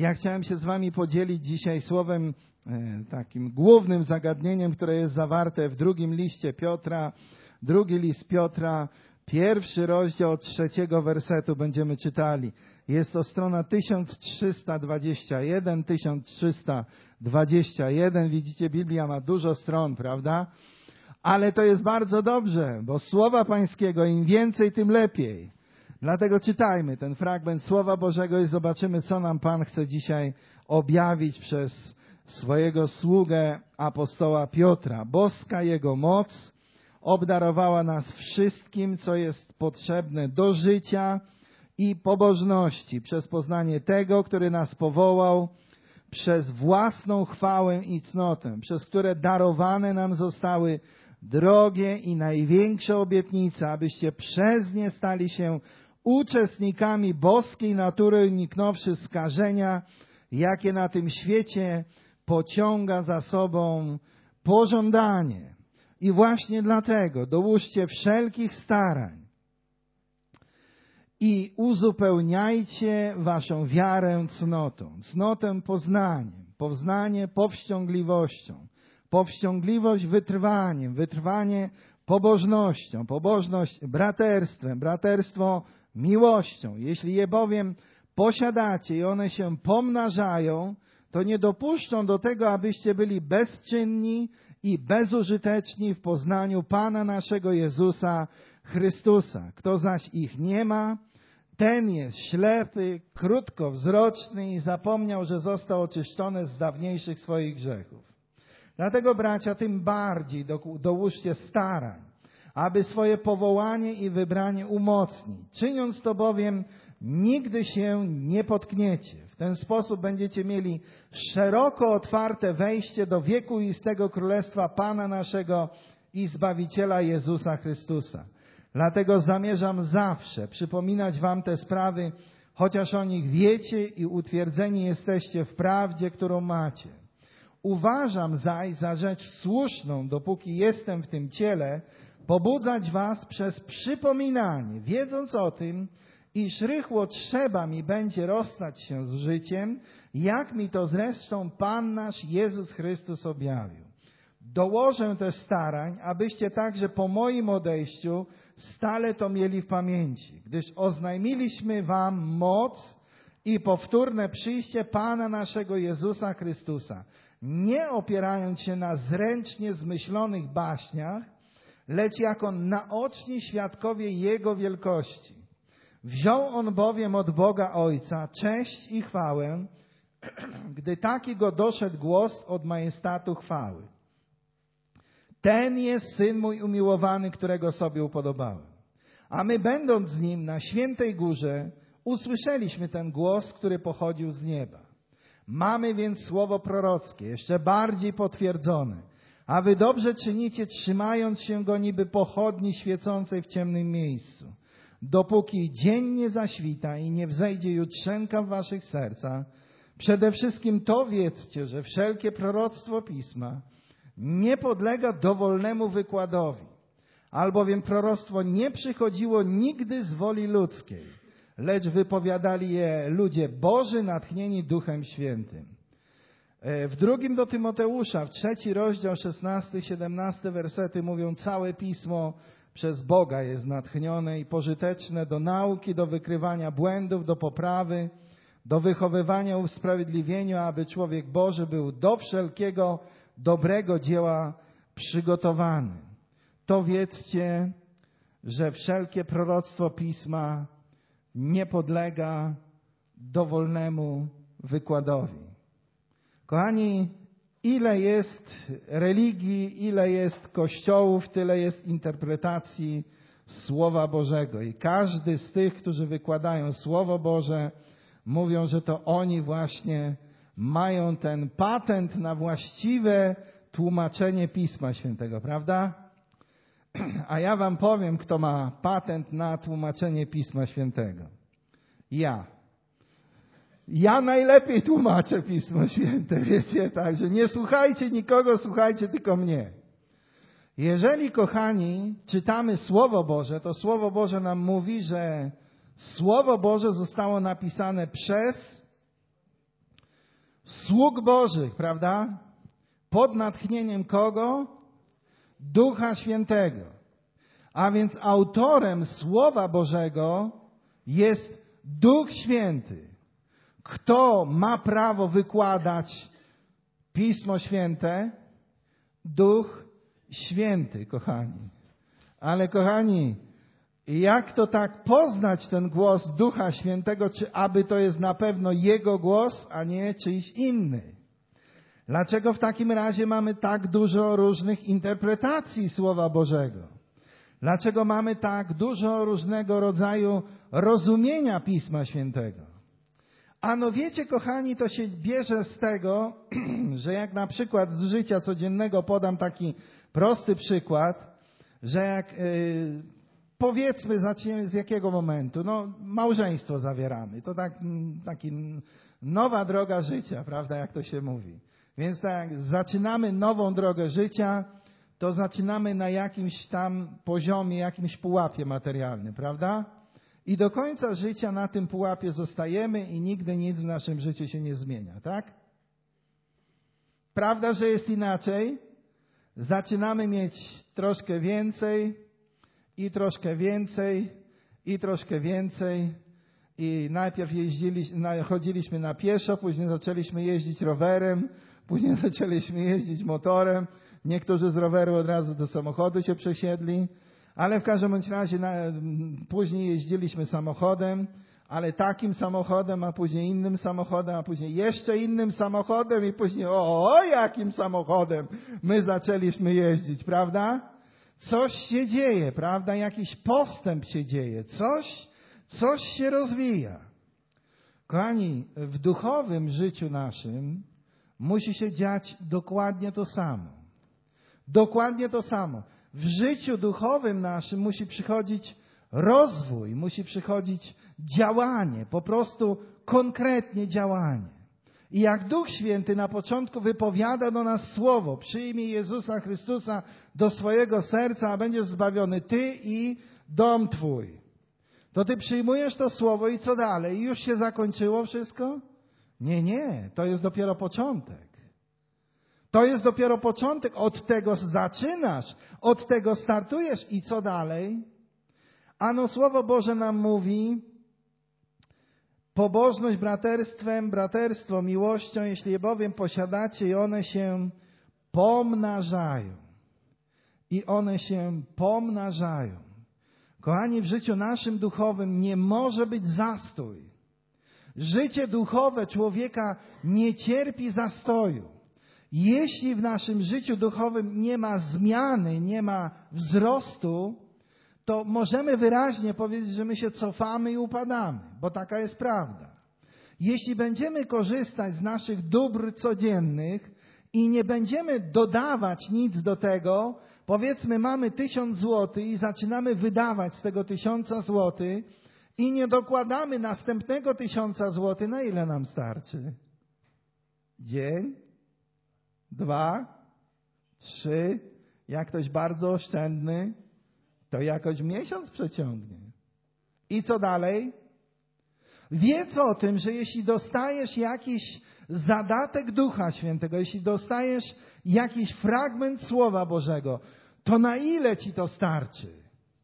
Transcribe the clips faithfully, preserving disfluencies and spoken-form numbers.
Ja chciałem się z wami podzielić dzisiaj słowem takim głównym zagadnieniem, które jest zawarte w drugim liście Piotra, drugi list Piotra, pierwszy rozdział od trzeciego wersetu będziemy czytali. Jest to strona tysiąc trzysta dwadzieścia jeden, tysiąc trzysta dwadzieścia jeden. Widzicie, Biblia ma dużo stron, prawda? Ale to jest bardzo dobrze, bo Słowa Pańskiego im więcej, tym lepiej. Dlatego czytajmy ten fragment Słowa Bożego i zobaczymy, co nam Pan chce dzisiaj objawić przez swojego sługę apostoła Piotra. Boska Jego moc obdarowała nas wszystkim, co jest potrzebne do życia i pobożności, przez poznanie tego, który nas powołał, przez własną chwałę i cnotę, przez które darowane nam zostały drogie i największe obietnice, abyście przez nie stali się uczestnikami boskiej natury, uniknąwszy skażenia, jakie na tym świecie pociąga za sobą pożądanie. I właśnie dlatego dołóżcie wszelkich starań i uzupełniajcie waszą wiarę cnotą, cnotę poznaniem, poznanie powściągliwością, powściągliwość wytrwaniem, wytrwanie pobożnością, pobożność braterstwem, braterstwo miłością. Jeśli je bowiem posiadacie i one się pomnażają, to nie dopuszczą do tego, abyście byli bezczynni i bezużyteczni w poznaniu Pana naszego Jezusa Chrystusa. Kto zaś ich nie ma, ten jest ślepy, krótkowzroczny i zapomniał, że został oczyszczony z dawniejszych swoich grzechów. Dlatego, bracia, tym bardziej do, dołóżcie starań, aby swoje powołanie i wybranie umocnić. Czyniąc to bowiem, nigdy się nie potkniecie. W ten sposób będziecie mieli szeroko otwarte wejście do wiekuistego Królestwa Pana naszego i Zbawiciela Jezusa Chrystusa. Dlatego zamierzam zawsze przypominać wam te sprawy, chociaż o nich wiecie i utwierdzeni jesteście w prawdzie, którą macie. Uważam zaś za rzecz słuszną, dopóki jestem w tym ciele, pobudzać was przez przypominanie, wiedząc o tym, iż rychło trzeba mi będzie rozstać się z życiem, jak mi to zresztą Pan nasz Jezus Chrystus objawił. Dołożę też starań, abyście także po moim odejściu stale to mieli w pamięci, gdyż oznajmiliśmy wam moc i powtórne przyjście Pana naszego Jezusa Chrystusa, nie opierając się na zręcznie zmyślonych baśniach, lecz jako naoczni świadkowie Jego wielkości. Wziął On bowiem od Boga Ojca cześć i chwałę, gdy taki go doszedł głos od majestatu chwały. Ten jest Syn mój umiłowany, którego sobie upodobałem. A my, będąc z Nim na świętej górze, usłyszeliśmy ten głos, który pochodził z nieba. Mamy więc słowo prorockie, jeszcze bardziej potwierdzone, a wy dobrze czynicie, trzymając się go niby pochodni świecącej w ciemnym miejscu, dopóki dzień nie zaświta i nie wzejdzie jutrzenka w waszych sercach. Przede wszystkim to wiedzcie, że wszelkie proroctwo Pisma nie podlega dowolnemu wykładowi, albowiem proroctwo nie przychodziło nigdy z woli ludzkiej, lecz wypowiadali je ludzie Boży natchnieni Duchem Świętym. W drugim do Tymoteusza, w trzeci rozdział, szesnasty, siedemnasty wersety mówią, całe Pismo przez Boga jest natchnione i pożyteczne do nauki, do wykrywania błędów, do poprawy, do wychowywania w usprawiedliwieniu, aby człowiek Boży był do wszelkiego dobrego dzieła przygotowany. To wiedzcie, że wszelkie proroctwo Pisma nie podlega dowolnemu wykładowi. Kochani, ile jest religii, ile jest kościołów, tyle jest interpretacji Słowa Bożego. I każdy z tych, którzy wykładają Słowo Boże, mówią, że to oni właśnie mają ten patent na właściwe tłumaczenie Pisma Świętego, prawda? A ja wam powiem, kto ma patent na tłumaczenie Pisma Świętego. Ja. Ja najlepiej tłumaczę Pismo Święte, wiecie, także nie słuchajcie nikogo, słuchajcie tylko mnie. Jeżeli, kochani, czytamy Słowo Boże, to Słowo Boże nam mówi, że Słowo Boże zostało napisane przez sług Bożych, prawda? Pod natchnieniem kogo? Ducha Świętego. A więc autorem Słowa Bożego jest Duch Święty. Kto ma prawo wykładać Pismo Święte? Duch Święty, kochani. Ale kochani, jak to tak poznać ten głos Ducha Świętego, czy aby to jest na pewno Jego głos, a nie czyjś inny? Dlaczego w takim razie mamy tak dużo różnych interpretacji Słowa Bożego? Dlaczego mamy tak dużo różnego rodzaju rozumienia Pisma Świętego? Ano wiecie, kochani, to się bierze z tego, że jak na przykład z życia codziennego podam taki prosty przykład, że jak yy, powiedzmy, zaczniemy z jakiego momentu? No, małżeństwo zawieramy. To tak, taki nowa droga życia, prawda, jak to się mówi. Więc tak, zaczynamy nową drogę życia, to zaczynamy na jakimś tam poziomie, jakimś pułapie materialnym, prawda? I do końca życia na tym pułapie zostajemy i nigdy nic w naszym życiu się nie zmienia, tak? Prawda, że jest inaczej? Zaczynamy mieć troszkę więcej i troszkę więcej i troszkę więcej i najpierw jeździli, chodziliśmy na pieszo, później zaczęliśmy jeździć rowerem, później zaczęliśmy jeździć motorem, niektórzy z roweru od razu do samochodu się przesiedli, ale w każdym bądź razie na, później jeździliśmy samochodem, ale takim samochodem, a później innym samochodem, a później jeszcze innym samochodem i później o, o jakim samochodem my zaczęliśmy jeździć, prawda? Coś się dzieje, prawda? Jakiś postęp się dzieje, coś, coś się rozwija. Kochani, w duchowym życiu naszym musi się dziać dokładnie to samo. Dokładnie to samo. W życiu duchowym naszym musi przychodzić rozwój, musi przychodzić działanie, po prostu konkretnie działanie. I jak Duch Święty na początku wypowiada do nas słowo, przyjmij Jezusa Chrystusa do swojego serca, a będziesz zbawiony ty i dom twój. To ty przyjmujesz to słowo i co dalej? I już się zakończyło wszystko? Nie, nie, to jest dopiero początek. To jest dopiero początek, od tego zaczynasz, od tego startujesz i co dalej? Ano Słowo Boże nam mówi, pobożność braterstwem, braterstwo miłością, jeśli je bowiem posiadacie i one się pomnażają. I one się pomnażają. Kochani, w życiu naszym duchowym nie może być zastój. Życie duchowe człowieka nie cierpi zastoju. Jeśli w naszym życiu duchowym nie ma zmiany, nie ma wzrostu, to możemy wyraźnie powiedzieć, że my się cofamy i upadamy, bo taka jest prawda. Jeśli będziemy korzystać z naszych dóbr codziennych i nie będziemy dodawać nic do tego, powiedzmy mamy tysiąc złotych i zaczynamy wydawać z tego tysiąca złotych i nie dokładamy następnego tysiąca złotych, na ile nam starczy? Dzień? Dwa? Trzy? Jak ktoś bardzo oszczędny, to jakoś miesiąc przeciągnie. I co dalej? Wiedz o tym, że jeśli dostajesz jakiś zadatek Ducha Świętego, jeśli dostajesz jakiś fragment Słowa Bożego, to na ile ci to starczy?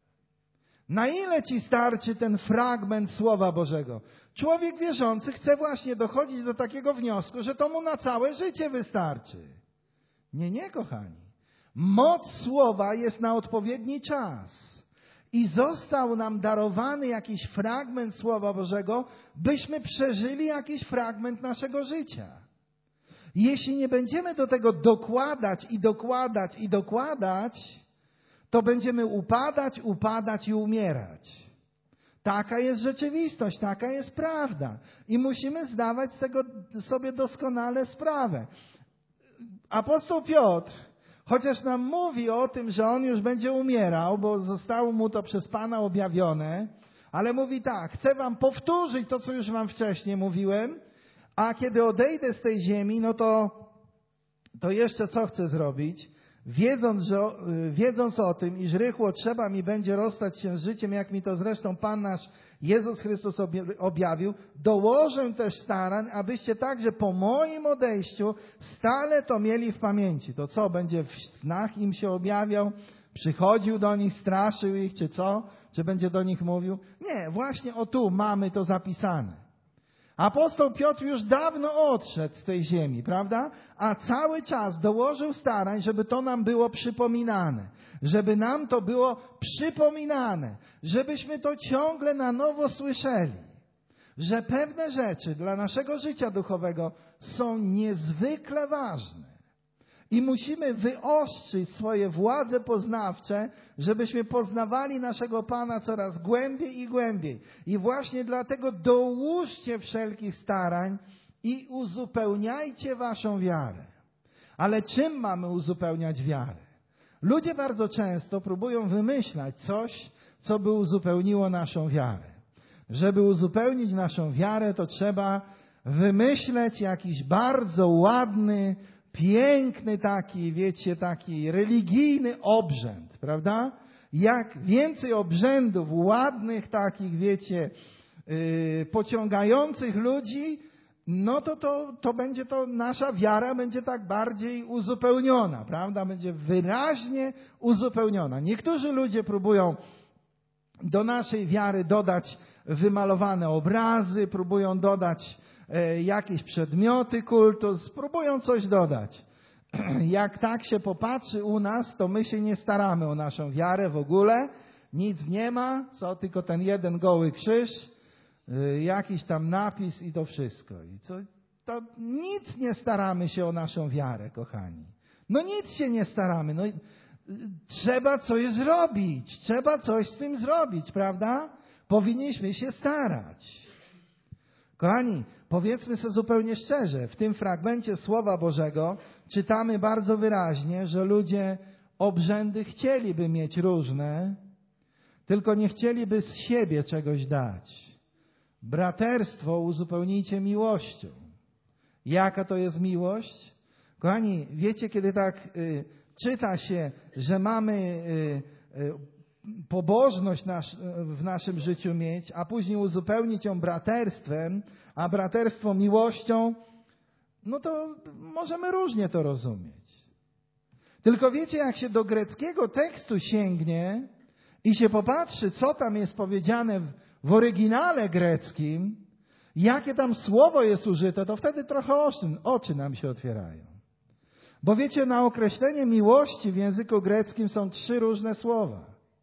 Na ile ci starczy ten fragment Słowa Bożego? Człowiek wierzący chce właśnie dochodzić do takiego wniosku, że to mu na całe życie wystarczy. Nie, nie, kochani. Moc Słowa jest na odpowiedni czas. I został nam darowany jakiś fragment Słowa Bożego, byśmy przeżyli jakiś fragment naszego życia. Jeśli nie będziemy do tego dokładać i dokładać i dokładać, to będziemy upadać, upadać i umierać. Taka jest rzeczywistość, taka jest prawda. I musimy zdawać z tego sobie doskonale sprawę. Apostoł Piotr, chociaż nam mówi o tym, że on już będzie umierał, bo zostało mu to przez Pana objawione, ale mówi tak, chcę wam powtórzyć to, co już wam wcześniej mówiłem, a kiedy odejdę z tej ziemi, no to, to jeszcze co chcę zrobić? Wiedząc, że, wiedząc o tym, iż rychło trzeba mi będzie rozstać się z życiem, jak mi to zresztą Pan nasz Jezus Chrystus objawił, dołożę też starań, abyście także po moim odejściu stale to mieli w pamięci. To co, będzie w snach im się objawiał, przychodził do nich, straszył ich, czy co? Czy będzie do nich mówił? Nie, właśnie o tu mamy to zapisane. Apostoł Piotr już dawno odszedł z tej ziemi, prawda? A cały czas dołożył starań, żeby to nam było przypominane. Żeby nam to było przypominane. Żebyśmy to ciągle na nowo słyszeli. Że pewne rzeczy dla naszego życia duchowego są niezwykle ważne. I musimy wyostrzyć swoje władze poznawcze, żebyśmy poznawali naszego Pana coraz głębiej i głębiej. I właśnie dlatego dołóżcie wszelkich starań i uzupełniajcie waszą wiarę. Ale czym mamy uzupełniać wiarę? Ludzie bardzo często próbują wymyślać coś, co by uzupełniło naszą wiarę. Żeby uzupełnić naszą wiarę, to trzeba wymyśleć jakiś bardzo ładny, piękny taki, wiecie, taki religijny obrzęd, prawda? Jak więcej obrzędów ładnych, takich, wiecie, yy, pociągających ludzi, no to, to, to będzie to, nasza wiara będzie tak bardziej uzupełniona, prawda? Będzie wyraźnie uzupełniona. Niektórzy ludzie próbują do naszej wiary dodać wymalowane obrazy, próbują dodać jakieś przedmioty kultu, spróbują coś dodać. Jak tak się popatrzy u nas, to my się nie staramy o naszą wiarę w ogóle. Nic nie ma, co tylko ten jeden goły krzyż, jakiś tam napis i to wszystko. I co, to nic nie staramy się o naszą wiarę, kochani. No nic się nie staramy. No, trzeba coś zrobić. Trzeba coś z tym zrobić, prawda? Powinniśmy się starać. Kochani, powiedzmy sobie zupełnie szczerze, w tym fragmencie Słowa Bożego czytamy bardzo wyraźnie, że ludzie obrzędy chcieliby mieć różne, tylko nie chcieliby z siebie czegoś dać. Braterstwo uzupełnijcie miłością. Jaka to jest miłość? Kochani, wiecie, kiedy tak y, czyta się, że mamy y, y, pobożność nasz, w naszym życiu mieć, a później uzupełnić ją braterstwem, a braterstwo miłością, no to możemy różnie to rozumieć. Tylko wiecie, jak się do greckiego tekstu sięgnie i się popatrzy, co tam jest powiedziane w, w oryginale greckim, jakie tam słowo jest użyte, to wtedy trochę oczy, oczy nam się otwierają. Bo wiecie, na określenie miłości w języku greckim są trzy różne słowa.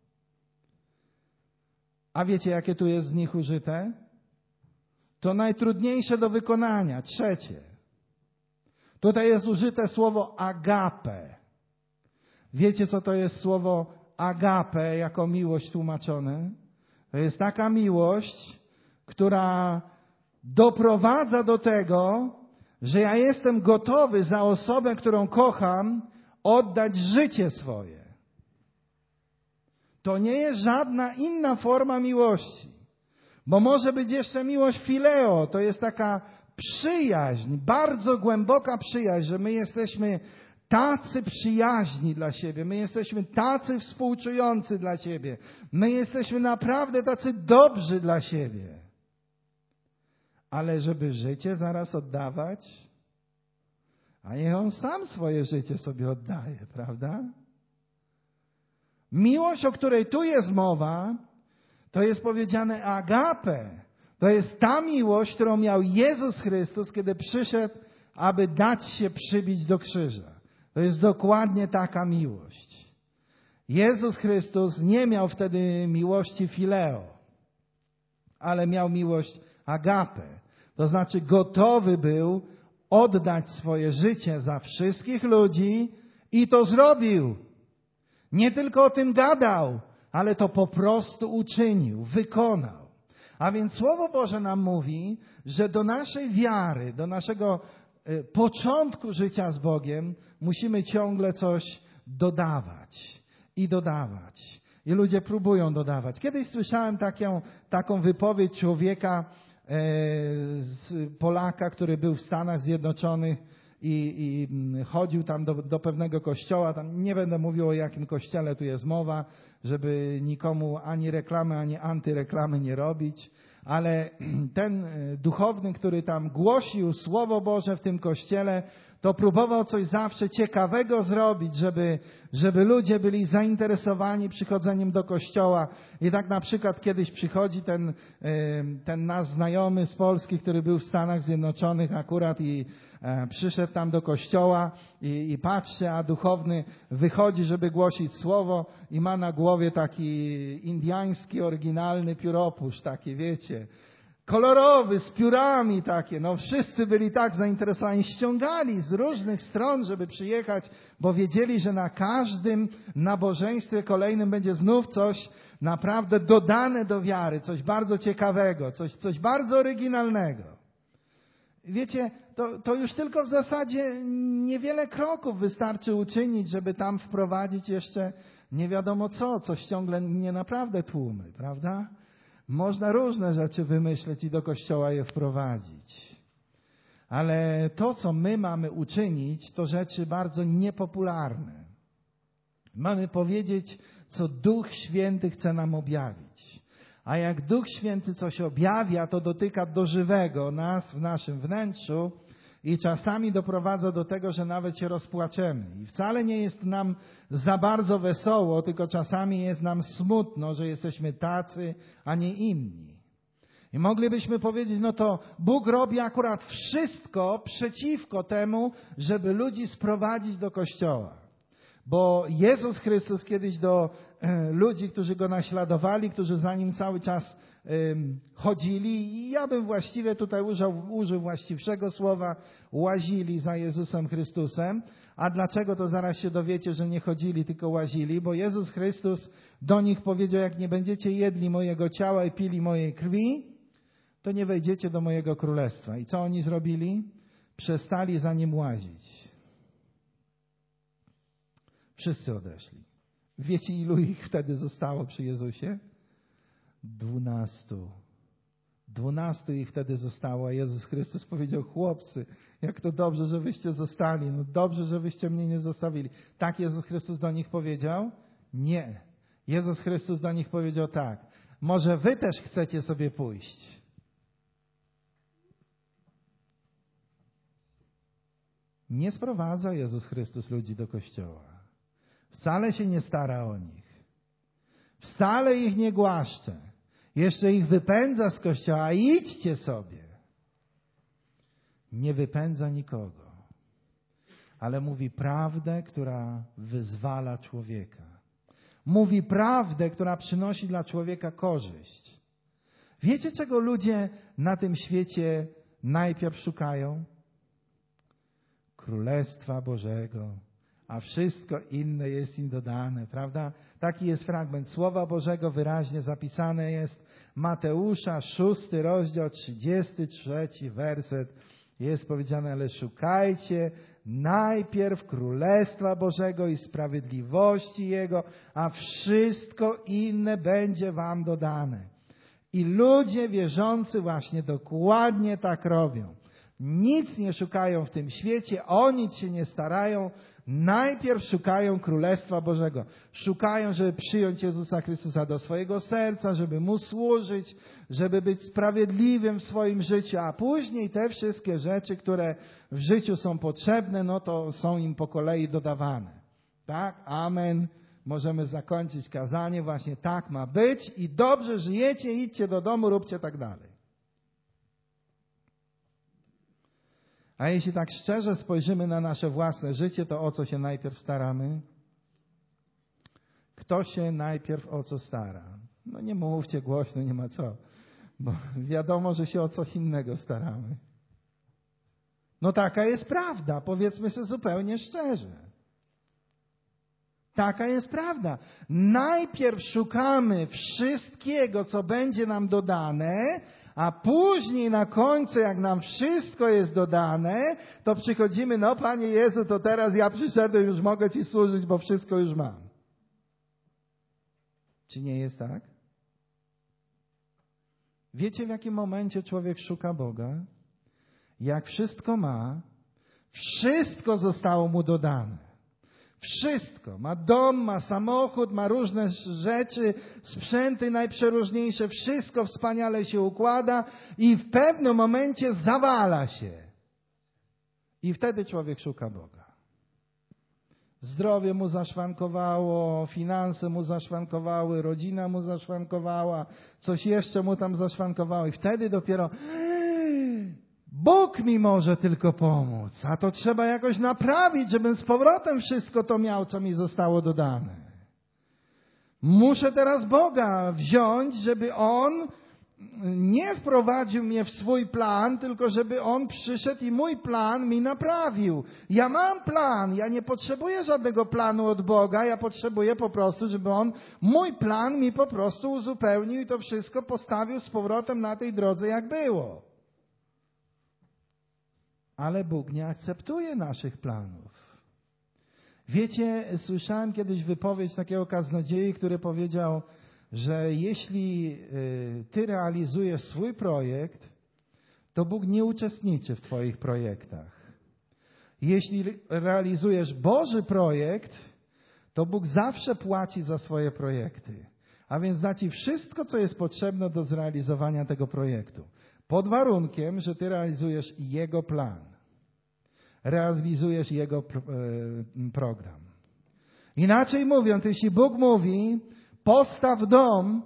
A wiecie, jakie tu jest z nich użyte? To najtrudniejsze do wykonania, trzecie. Tutaj jest użyte słowo agape. Wiecie, co to jest słowo agape jako miłość tłumaczone? To jest taka miłość, która doprowadza do tego, że ja jestem gotowy za osobę, którą kocham, oddać życie swoje. To nie jest żadna inna forma miłości. Bo może być jeszcze miłość fileo, to jest taka przyjaźń, bardzo głęboka przyjaźń, że my jesteśmy tacy przyjaźni dla siebie, my jesteśmy tacy współczujący dla siebie, my jesteśmy naprawdę tacy dobrzy dla siebie. Ale żeby życie zaraz oddawać, a niech on sam swoje życie sobie oddaje, prawda? Miłość, o której tu jest mowa, to jest powiedziane agape. To jest ta miłość, którą miał Jezus Chrystus, kiedy przyszedł, aby dać się przybić do krzyża. To jest dokładnie taka miłość. Jezus Chrystus nie miał wtedy miłości fileo, ale miał miłość agape. To znaczy gotowy był oddać swoje życie za wszystkich ludzi i to zrobił. Nie tylko o tym gadał, ale to po prostu uczynił, wykonał. A więc Słowo Boże nam mówi, że do naszej wiary, do naszego y, początku życia z Bogiem musimy ciągle coś dodawać i dodawać. I ludzie próbują dodawać. Kiedyś słyszałem taką, taką wypowiedź człowieka, e, z Polaka, który był w Stanach Zjednoczonych i, i chodził tam do, do pewnego kościoła. Tam nie będę mówił, o jakim kościele tu jest mowa, żeby nikomu ani reklamy, ani antyreklamy nie robić. Ale ten duchowny, który tam głosił Słowo Boże w tym kościele, to próbował coś zawsze ciekawego zrobić, żeby, żeby ludzie byli zainteresowani przychodzeniem do kościoła. I tak na przykład kiedyś przychodzi ten, ten nasz znajomy z Polski, który był w Stanach Zjednoczonych akurat i przyszedł tam do kościoła i, i patrzy, a duchowny wychodzi, żeby głosić słowo i ma na głowie taki indiański, oryginalny pióropusz, taki wiecie, kolorowy, z piórami takie. No wszyscy byli tak zainteresowani, ściągali z różnych stron, żeby przyjechać, bo wiedzieli, że na każdym nabożeństwie kolejnym będzie znów coś naprawdę dodane do wiary, coś bardzo ciekawego, coś, coś bardzo oryginalnego. Wiecie, to, to już tylko w zasadzie niewiele kroków wystarczy uczynić, żeby tam wprowadzić jeszcze nie wiadomo co, co ściągle nie naprawdę tłumy, prawda? Można różne rzeczy wymyśleć i do kościoła je wprowadzić. Ale to, co my mamy uczynić, to rzeczy bardzo niepopularne. Mamy powiedzieć, co Duch Święty chce nam objawić. A jak Duch Święty coś objawia, to dotyka do żywego nas w naszym wnętrzu i czasami doprowadza do tego, że nawet się rozpłaczemy. I wcale nie jest nam za bardzo wesoło, tylko czasami jest nam smutno, że jesteśmy tacy, a nie inni. I moglibyśmy powiedzieć, no to Bóg robi akurat wszystko przeciwko temu, żeby ludzi sprowadzić do Kościoła. Bo Jezus Chrystus kiedyś do e, ludzi, którzy Go naśladowali, którzy za Nim cały czas e, chodzili, i ja bym właściwie tutaj użył, użył właściwszego słowa, łazili za Jezusem Chrystusem. A dlaczego, to zaraz się dowiecie, że nie chodzili, tylko łazili, bo Jezus Chrystus do nich powiedział, jak nie będziecie jedli mojego ciała i pili mojej krwi, to nie wejdziecie do mojego królestwa. I co oni zrobili? Przestali za Nim łazić. Wszyscy odeszli. Wiecie, ilu ich wtedy zostało przy Jezusie? Dwunastu. Dwunastu ich wtedy zostało, a Jezus Chrystus powiedział, chłopcy, jak to dobrze, że wyście zostali. No dobrze, że wyście mnie nie zostawili. Tak Jezus Chrystus do nich powiedział? Nie. Jezus Chrystus do nich powiedział tak. Może wy też chcecie sobie pójść? Nie sprowadza Jezus Chrystus ludzi do Kościoła. Wcale się nie stara o nich. Wcale ich nie głaszcze. Jeszcze ich wypędza z Kościoła. Idźcie sobie. Nie wypędza nikogo. Ale mówi prawdę, która wyzwala człowieka. Mówi prawdę, która przynosi dla człowieka korzyść. Wiecie, czego ludzie na tym świecie najpierw szukają? Królestwa Bożego. A wszystko inne jest im dodane, prawda? Taki jest fragment Słowa Bożego, wyraźnie zapisane jest Mateusza, szósty rozdział, trzydziesty trzeci werset. Jest powiedziane, ale szukajcie najpierw Królestwa Bożego i sprawiedliwości Jego, a wszystko inne będzie wam dodane. I ludzie wierzący właśnie dokładnie tak robią. Nic nie szukają w tym świecie, o nic się nie starają. Najpierw szukają Królestwa Bożego. Szukają, żeby przyjąć Jezusa Chrystusa do swojego serca, żeby Mu służyć, żeby być sprawiedliwym w swoim życiu, a później te wszystkie rzeczy, które w życiu są potrzebne, no to są im po kolei dodawane. Tak? Amen. Możemy zakończyć kazanie. Właśnie tak ma być i dobrze żyjecie, idźcie do domu, róbcie tak dalej. A jeśli tak szczerze spojrzymy na nasze własne życie, to o co się najpierw staramy? Kto się najpierw o co stara? No nie mówcie głośno, nie ma co. Bo wiadomo, że się o coś innego staramy. No taka jest prawda, powiedzmy sobie zupełnie szczerze. Taka jest prawda. Najpierw szukamy wszystkiego, co będzie nam dodane, a później na końcu, jak nam wszystko jest dodane, to przychodzimy, no Panie Jezu, to teraz ja przyszedłem, już mogę Ci służyć, bo wszystko już mam. Czy nie jest tak? Wiecie, w jakim momencie człowiek szuka Boga? Jak wszystko ma, Wszystko zostało mu dodane. Wszystko. Ma dom, ma samochód, ma różne rzeczy, sprzęty najprzeróżniejsze. Wszystko wspaniale się układa i w pewnym momencie zawala się. I wtedy człowiek szuka Boga. Zdrowie mu zaszwankowało, finanse mu zaszwankowały, rodzina mu zaszwankowała, coś jeszcze mu tam zaszwankowało. I wtedy dopiero Bóg mi może tylko pomóc, a to trzeba jakoś naprawić, żebym z powrotem wszystko to miał, co mi zostało dodane. Muszę teraz Boga wziąć, żeby On nie wprowadził mnie w swój plan, tylko żeby On przyszedł i mój plan mi naprawił. Ja mam plan, ja nie potrzebuję żadnego planu od Boga, ja potrzebuję po prostu, żeby On mój plan mi po prostu uzupełnił i to wszystko postawił z powrotem na tej drodze, jak było. Ale Bóg nie akceptuje naszych planów. Wiecie, słyszałem kiedyś wypowiedź takiego kaznodziei, który powiedział, że jeśli ty realizujesz swój projekt, to Bóg nie uczestniczy w twoich projektach. Jeśli realizujesz Boży projekt, to Bóg zawsze płaci za swoje projekty. A więc da ci wszystko, co jest potrzebne do zrealizowania tego projektu. Pod warunkiem, że ty realizujesz Jego plan. Realizujesz Jego program. Inaczej mówiąc, jeśli Bóg mówi, postaw dom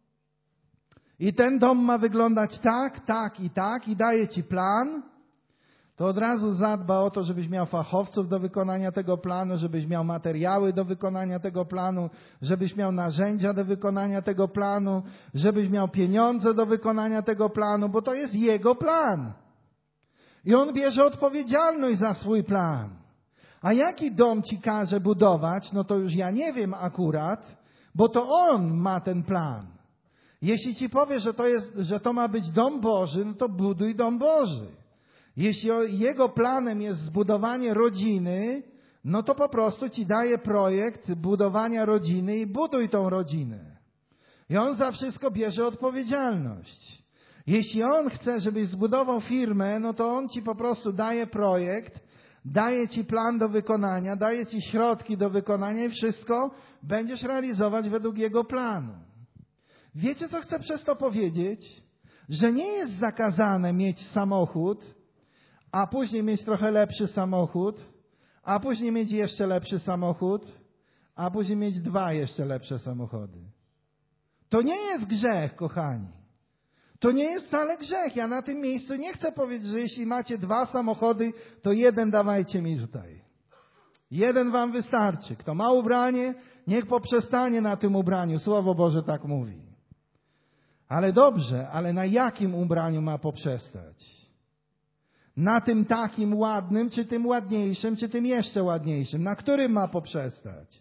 i ten dom ma wyglądać tak, tak i tak i daje ci plan, to od razu zadba o to, żebyś miał fachowców do wykonania tego planu, żebyś miał materiały do wykonania tego planu, żebyś miał narzędzia do wykonania tego planu, żebyś miał pieniądze do wykonania tego planu, bo to jest Jego plan. I On bierze odpowiedzialność za swój plan. A jaki dom ci każe budować, no to już ja nie wiem akurat, bo to On ma ten plan. Jeśli ci powie, że to jest, że to ma być dom Boży, no to buduj dom Boży. Jeśli Jego planem jest zbudowanie rodziny, no to po prostu ci daje projekt budowania rodziny i buduj tą rodzinę. I On za wszystko bierze odpowiedzialność. Jeśli On chce, żebyś zbudował firmę, no to On ci po prostu daje projekt, daje ci plan do wykonania, daje ci środki do wykonania i wszystko będziesz realizować według Jego planu. Wiecie, co chcę przez to powiedzieć? Że nie jest zakazane mieć samochód, a później mieć trochę lepszy samochód, a później mieć jeszcze lepszy samochód, a później mieć dwa jeszcze lepsze samochody. To nie jest grzech, kochani. To nie jest wcale grzech. Ja na tym miejscu nie chcę powiedzieć, że jeśli macie dwa samochody, to jeden dawajcie mi tutaj. Jeden wam wystarczy. Kto ma ubranie, niech poprzestanie na tym ubraniu. Słowo Boże tak mówi. Ale dobrze, ale na jakim ubraniu ma poprzestać? Na tym takim ładnym, czy tym ładniejszym, czy tym jeszcze ładniejszym? Na którym ma poprzestać?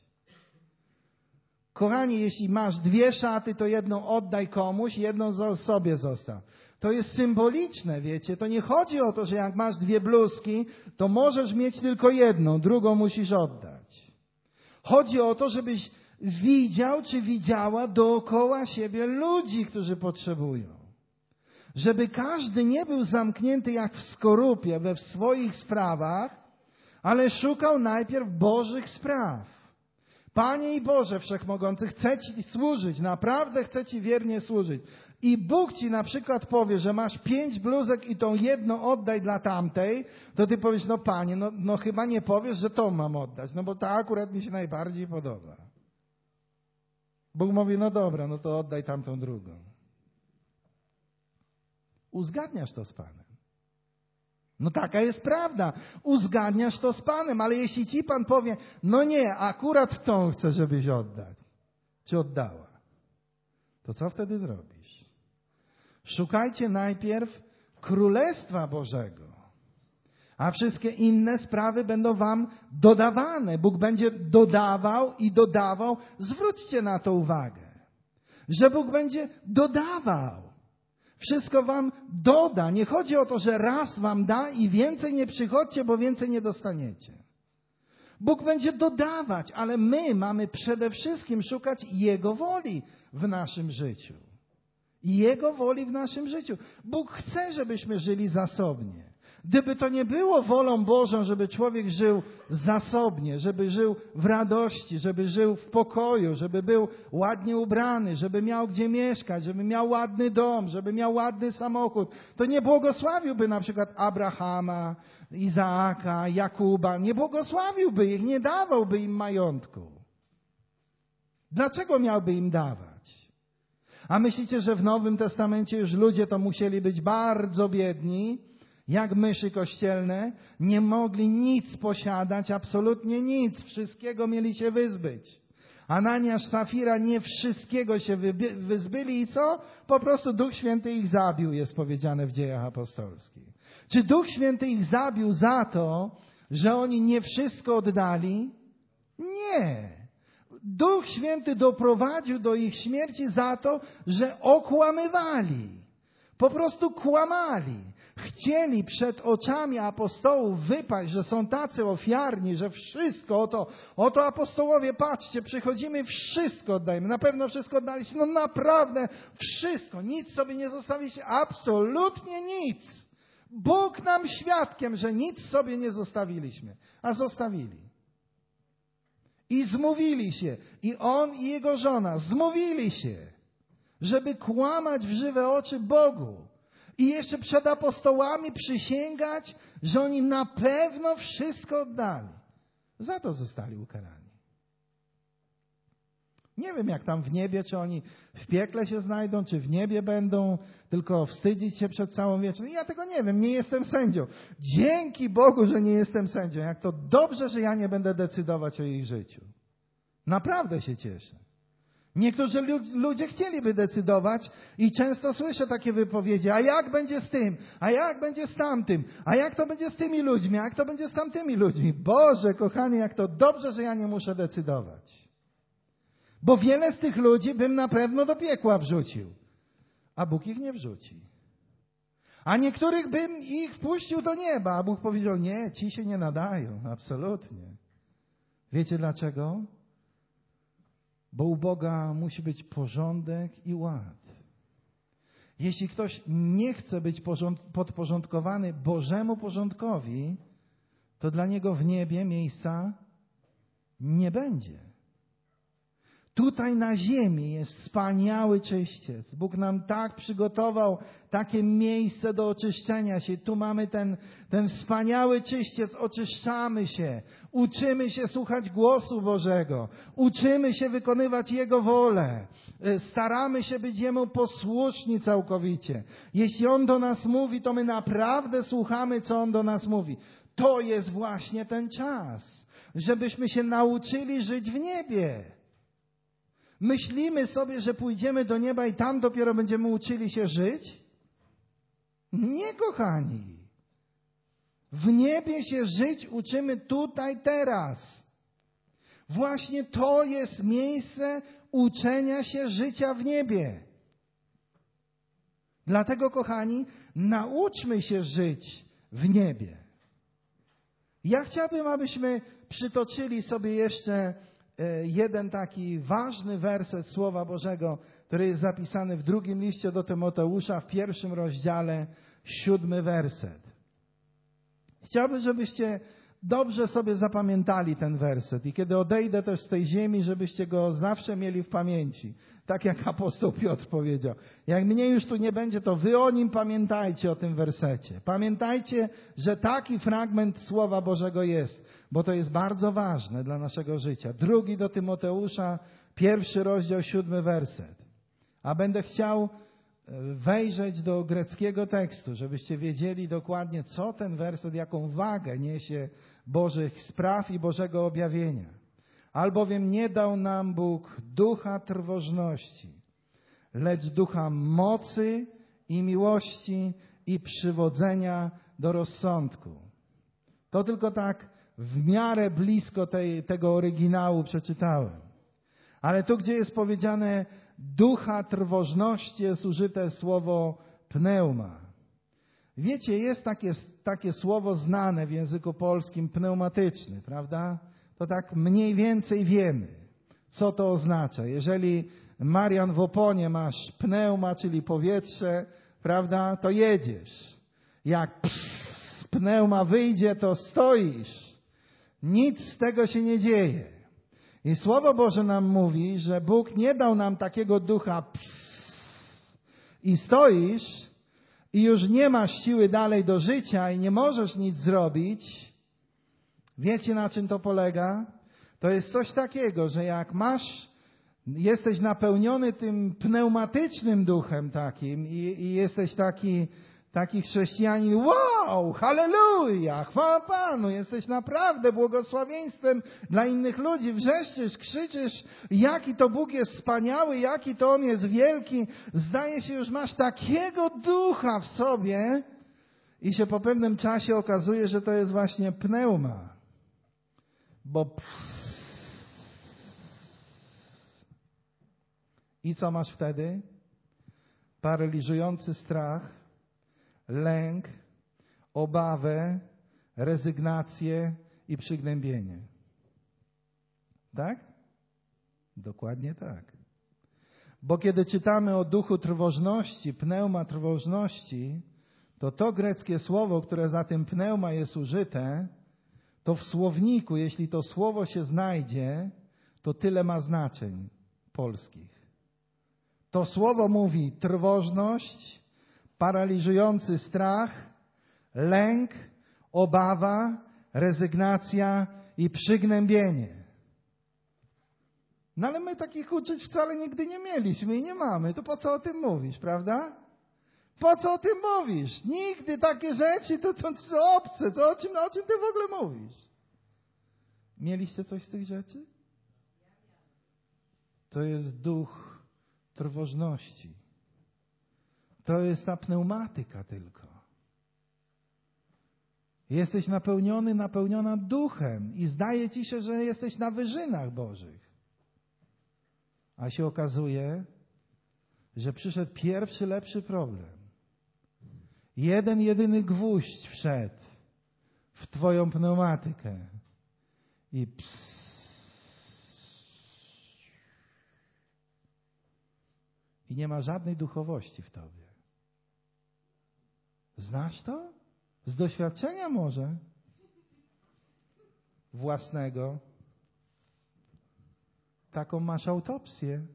Kochani, jeśli masz dwie szaty, to jedną oddaj komuś, jedną sobie zostaw. To jest symboliczne, wiecie. To nie chodzi o to, że jak masz dwie bluzki, to możesz mieć tylko jedną, drugą musisz oddać. Chodzi o to, żebyś widział, czy widziała dookoła siebie ludzi, którzy potrzebują. Żeby każdy nie był zamknięty jak w skorupie we w swoich sprawach, ale szukał najpierw Bożych spraw. Panie i Boże Wszechmogący, chcę Ci służyć, naprawdę chcę Ci wiernie służyć. I Bóg Ci na przykład powie, że masz pięć bluzek i tą jedną oddaj dla tamtej, to Ty powiesz, no Panie, no, no chyba nie powiesz, że tą mam oddać, no bo ta akurat mi się najbardziej podoba. Bóg mówi, no dobra, no to oddaj tamtą drugą. Uzgadniasz to z Panem. No taka jest prawda. Uzgadniasz to z Panem, ale jeśli Ci Pan powie, no nie, akurat tą chcę, żebyś oddać, czy oddała, to co wtedy zrobisz? Szukajcie najpierw Królestwa Bożego, a wszystkie inne sprawy będą wam dodawane. Bóg będzie dodawał i dodawał. Zwróćcie na to uwagę, że Bóg będzie dodawał. Wszystko wam doda. Nie chodzi o to, że raz wam da i więcej nie przychodźcie, bo więcej nie dostaniecie. Bóg będzie dodawać, ale my mamy przede wszystkim szukać Jego woli w naszym życiu. Jego woli w naszym życiu. Bóg chce, żebyśmy żyli zasobnie. Gdyby to nie było wolą Bożą, żeby człowiek żył zasobnie, żeby żył w radości, żeby żył w pokoju, żeby był ładnie ubrany, żeby miał gdzie mieszkać, żeby miał ładny dom, żeby miał ładny samochód, to nie błogosławiłby na przykład Abrahama, Izaaka, Jakuba, nie błogosławiłby ich, nie dawałby im majątku. Dlaczego miałby im dawać? A myślicie, że w Nowym Testamencie już ludzie to musieli być bardzo biedni, jak myszy kościelne, nie mogli nic posiadać, absolutnie nic, wszystkiego mieli się wyzbyć. Ananiasz, Safira nie wszystkiego się wyzbyli i co? Po prostu Duch Święty ich zabił, jest powiedziane w Dziejach Apostolskich. Czy Duch Święty ich zabił za to, że oni nie wszystko oddali? Nie. Duch Święty doprowadził do ich śmierci za to, że okłamywali. Po prostu kłamali. Chcieli przed oczami apostołów wypaść, że są tacy ofiarni, że wszystko, oto, oto apostołowie, patrzcie, przychodzimy, wszystko oddajemy. Na pewno wszystko oddaliście. No naprawdę wszystko. Nic sobie nie zostawiliście. Absolutnie nic. Bóg nam świadkiem, że nic sobie nie zostawiliśmy. A zostawili. I zmówili się. I on i jego żona zmówili się, żeby kłamać w żywe oczy Bogu. I jeszcze przed apostołami przysięgać, że oni na pewno wszystko oddali. Za to zostali ukarani. Nie wiem, jak tam w niebie, czy oni w piekle się znajdą, czy w niebie będą tylko wstydzić się przed całą wieczność. Ja tego nie wiem, nie jestem sędzią. Dzięki Bogu, że nie jestem sędzią. Jak to dobrze, że ja nie będę decydować o ich życiu. Naprawdę się cieszę. Niektórzy ludzie chcieliby decydować i często słyszę takie wypowiedzi, a jak będzie z tym, a jak będzie z tamtym, a jak to będzie z tymi ludźmi, a jak to będzie z tamtymi ludźmi. Boże, kochani, jak to dobrze, że ja nie muszę decydować. Bo wiele z tych ludzi bym na pewno do piekła wrzucił, a Bóg ich nie wrzuci. A niektórych bym ich wpuścił do nieba, a Bóg powiedział, nie, ci się nie nadają, absolutnie. Wiecie dlaczego? Bo u Boga musi być porządek i ład. Jeśli ktoś nie chce być podporządkowany Bożemu porządkowi, to dla niego w niebie miejsca nie będzie. Tutaj na ziemi jest wspaniały czyściec. Bóg nam tak przygotował takie miejsce do oczyszczenia się. Tu mamy ten, ten wspaniały czyściec. Oczyszczamy się. Uczymy się słuchać głosu Bożego. Uczymy się wykonywać Jego wolę. Staramy się być Jemu posłuszni całkowicie. Jeśli On do nas mówi, to my naprawdę słuchamy, co On do nas mówi. To jest właśnie ten czas, żebyśmy się nauczyli żyć w niebie. Myślimy sobie, że pójdziemy do nieba i tam dopiero będziemy uczyli się żyć? Nie, kochani. W niebie się żyć uczymy tutaj, teraz. Właśnie to jest miejsce uczenia się życia w niebie. Dlatego, kochani, nauczmy się żyć w niebie. Ja chciałbym, abyśmy przytoczyli sobie jeszcze jeden taki ważny werset Słowa Bożego, który jest zapisany w drugim liście do Tymoteusza, w pierwszym rozdziale, siódmy werset. Chciałbym, żebyście dobrze sobie zapamiętali ten werset i kiedy odejdę też z tej ziemi, żebyście go zawsze mieli w pamięci. Tak jak apostoł Piotr powiedział. Jak mnie już tu nie będzie, to wy o nim pamiętajcie, o tym wersecie. Pamiętajcie, że taki fragment Słowa Bożego jest, bo to jest bardzo ważne dla naszego życia. Drugi do Tymoteusza, pierwszy rozdział, siódmy werset. A będę chciał wejrzeć do greckiego tekstu, żebyście wiedzieli dokładnie, co ten werset, jaką wagę niesie Bożych spraw i Bożego objawienia. Albowiem nie dał nam Bóg ducha trwożności, lecz ducha mocy i miłości i przywodzenia do rozsądku. To tylko tak w miarę blisko tej, tego oryginału przeczytałem. Ale tu, gdzie jest powiedziane ducha trwożności, jest użyte słowo pneuma. Wiecie, jest takie, takie słowo znane w języku polskim, pneumatyczny, prawda? To tak mniej więcej wiemy, co to oznacza. Jeżeli, Marian, w oponie masz pneuma, czyli powietrze, prawda, to jedziesz. Jak ps, pneuma wyjdzie, to stoisz. Nic z tego się nie dzieje. I Słowo Boże nam mówi, że Bóg nie dał nam takiego ducha pss, i stoisz i już nie masz siły dalej do życia i nie możesz nic zrobić. Wiecie, na czym to polega? To jest coś takiego, że jak masz, jesteś napełniony tym pneumatycznym duchem takim i, i jesteś taki, taki chrześcijanin, wow, halleluja, chwała Panu, jesteś naprawdę błogosławieństwem dla innych ludzi, wrzeszczysz, krzyczysz, jaki to Bóg jest wspaniały, jaki to On jest wielki, zdaje się, już masz takiego ducha w sobie i się po pewnym czasie okazuje, że to jest właśnie pneuma, bo pss. I co masz wtedy? Paraliżujący strach, lęk, obawę, rezygnację i przygnębienie. Tak? Dokładnie tak. Bo kiedy czytamy o duchu trwożności, pneuma trwożności, to to greckie słowo, które za tym pneuma jest użyte, to w słowniku, jeśli to słowo się znajdzie, to tyle ma znaczeń polskich. To słowo mówi trwożność, paraliżujący strach, lęk, obawa, rezygnacja i przygnębienie. No ale my takich uczuć wcale nigdy nie mieliśmy i nie mamy. To po co o tym mówisz, prawda? Po co o tym mówisz? Nigdy takie rzeczy, to, to, to obce, to o czym, o czym ty w ogóle mówisz? Mieliście coś z tych rzeczy? To jest duch trwożności. To jest ta pneumatyka tylko. Jesteś napełniony, napełniona duchem i zdaje ci się, że jesteś na wyżynach Bożych. A się okazuje, że przyszedł pierwszy, lepszy problem. Jeden, jedyny gwóźdź wszedł w twoją pneumatykę i ps. I nie ma żadnej duchowości w tobie. Znasz to? Z doświadczenia może? Własnego. Taką masz autopsję.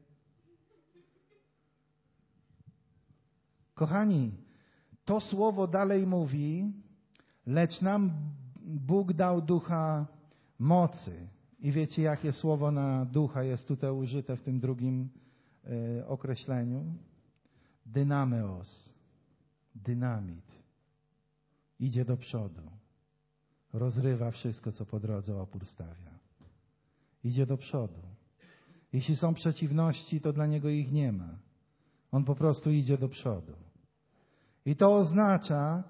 Kochani, to słowo dalej mówi, lecz nam Bóg dał ducha mocy. I wiecie, jakie słowo na ducha jest tutaj użyte w tym drugim y, określeniu? Dynameos. Dynamit. Idzie do przodu. Rozrywa wszystko, co po drodze opór stawia. Idzie do przodu. Jeśli są przeciwności, to dla niego ich nie ma. On po prostu idzie do przodu. I to oznacza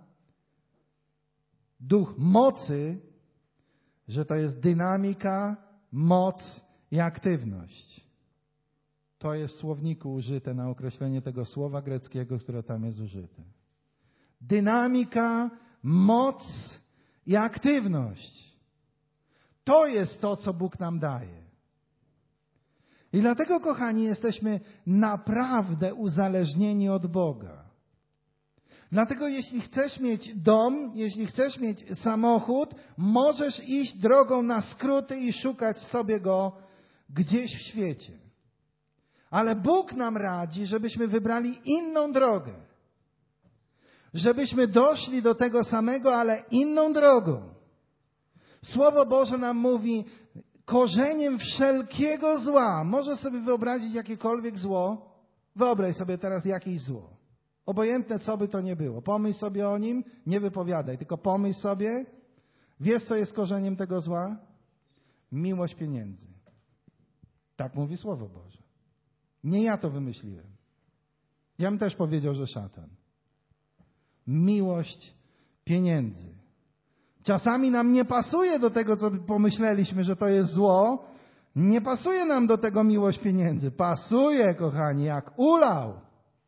duch mocy, że to jest dynamika, moc i aktywność. To jest w słowniku użyte na określenie tego słowa greckiego, które tam jest użyte. Dynamika, moc i aktywność. To jest to, co Bóg nam daje. I dlatego, kochani, jesteśmy naprawdę uzależnieni od Boga. Dlatego jeśli chcesz mieć dom, jeśli chcesz mieć samochód, możesz iść drogą na skróty i szukać sobie go gdzieś w świecie. Ale Bóg nam radzi, żebyśmy wybrali inną drogę. Żebyśmy doszli do tego samego, ale inną drogą. Słowo Boże nam mówi, korzeniem wszelkiego zła. Możesz sobie wyobrazić jakiekolwiek zło? Wyobraź sobie teraz jakieś zło. Obojętne, co by to nie było. Pomyśl sobie o nim, nie wypowiadaj, tylko pomyśl sobie. Wiesz, co jest korzeniem tego zła? Miłość pieniędzy. Tak mówi Słowo Boże. Nie ja to wymyśliłem. Ja bym też powiedział, że szatan. Miłość pieniędzy. Czasami nam nie pasuje do tego, co pomyśleliśmy, że to jest zło. Nie pasuje nam do tego miłość pieniędzy. Pasuje, kochani, jak ulał.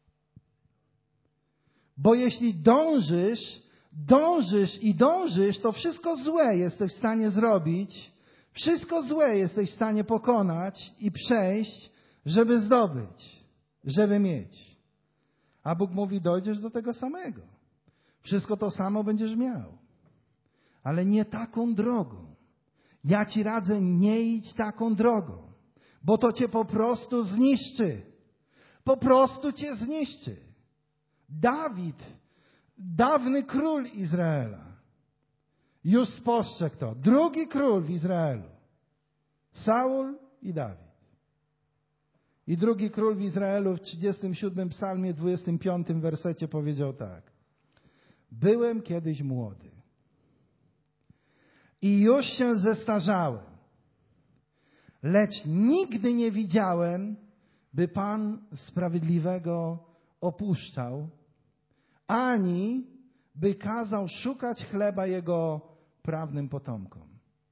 Bo jeśli dążysz, dążysz i dążysz, to wszystko złe jesteś w stanie zrobić. Wszystko złe jesteś w stanie pokonać i przejść, żeby zdobyć, żeby mieć. A Bóg mówi, dojdziesz do tego samego. Wszystko to samo będziesz miał. ale nie taką drogą. Ja ci radzę, nie idź taką drogą, bo to cię po prostu zniszczy. Po prostu cię zniszczy. Dawid, dawny król Izraela, już spostrzegł to. Drugi król w Izraelu. Saul i Dawid. I drugi król w Izraelu w trzydziestym siódmym psalmie, dwudziestym piątym wersecie powiedział tak. Byłem kiedyś młody i już się zestarzałem, lecz nigdy nie widziałem, by Pan sprawiedliwego opuszczał, ani by kazał szukać chleba jego prawnym potomkom.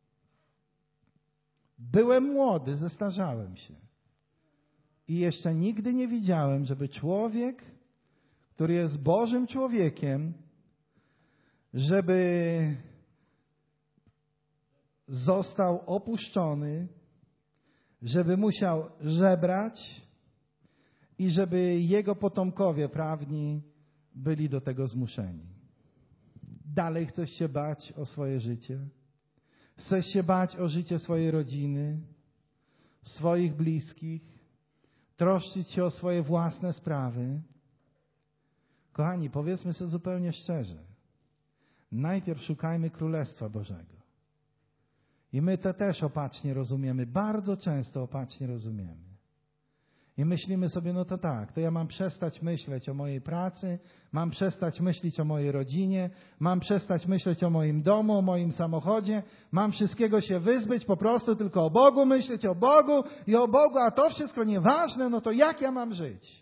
Byłem młody, zestarzałem się. I jeszcze nigdy nie widziałem, żeby człowiek, który jest Bożym człowiekiem, żeby został opuszczony, żeby musiał żebrać i żeby jego potomkowie prawni byli do tego zmuszeni. Dalej chcesz się bać o swoje życie? Chcesz się bać o życie swojej rodziny, swoich bliskich? Troszczyć się o swoje własne sprawy? Kochani, powiedzmy sobie zupełnie szczerze. Najpierw szukajmy Królestwa Bożego. I my to też opacznie rozumiemy. Bardzo często opacznie rozumiemy. I myślimy sobie, no to tak, to ja mam przestać myśleć o mojej pracy, mam przestać myśleć o mojej rodzinie, mam przestać myśleć o moim domu, o moim samochodzie, mam wszystkiego się wyzbyć, po prostu tylko o Bogu myśleć, o Bogu i o Bogu, a to wszystko nieważne, no to jak ja mam żyć?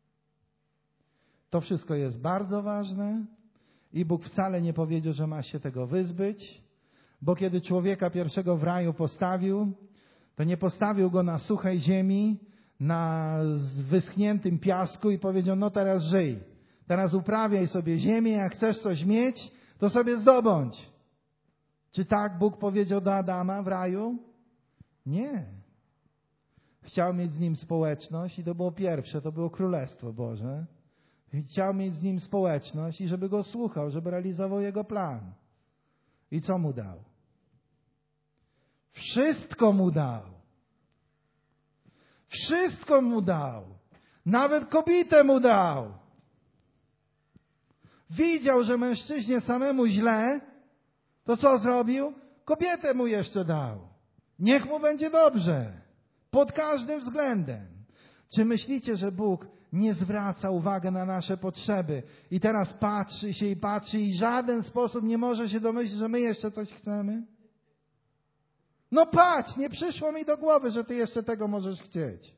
To wszystko jest bardzo ważne i Bóg wcale nie powiedział, że ma się tego wyzbyć, bo kiedy człowieka pierwszego w raju postawił, to nie postawił go na suchej ziemi, na wyschniętym piasku i powiedział, no teraz żyj, teraz uprawiaj sobie ziemię, jak chcesz coś mieć, to sobie zdobądź. Czy tak Bóg powiedział do Adama w raju? Nie. Chciał mieć z nim społeczność i to było pierwsze, to było Królestwo Boże. Chciał mieć z nim społeczność i żeby go słuchał, żeby realizował jego plan. I co mu dał? Wszystko mu dał. Wszystko mu dał. Nawet kobietę mu dał. Widział, że mężczyźnie samemu źle, to co zrobił? Kobietę mu jeszcze dał. Niech mu będzie dobrze. Pod każdym względem. Czy myślicie, że Bóg nie zwraca uwagi na nasze potrzeby i teraz patrzy się i patrzy i w żaden sposób nie może się domyślić, że my jeszcze coś chcemy? No patrz, nie przyszło mi do głowy, że ty jeszcze tego możesz chcieć.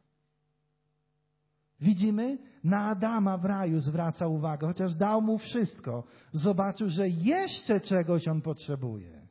Widzimy? Na Adama w raju zwraca uwagę, chociaż dał mu wszystko. Zobaczył, że jeszcze czegoś on potrzebuje.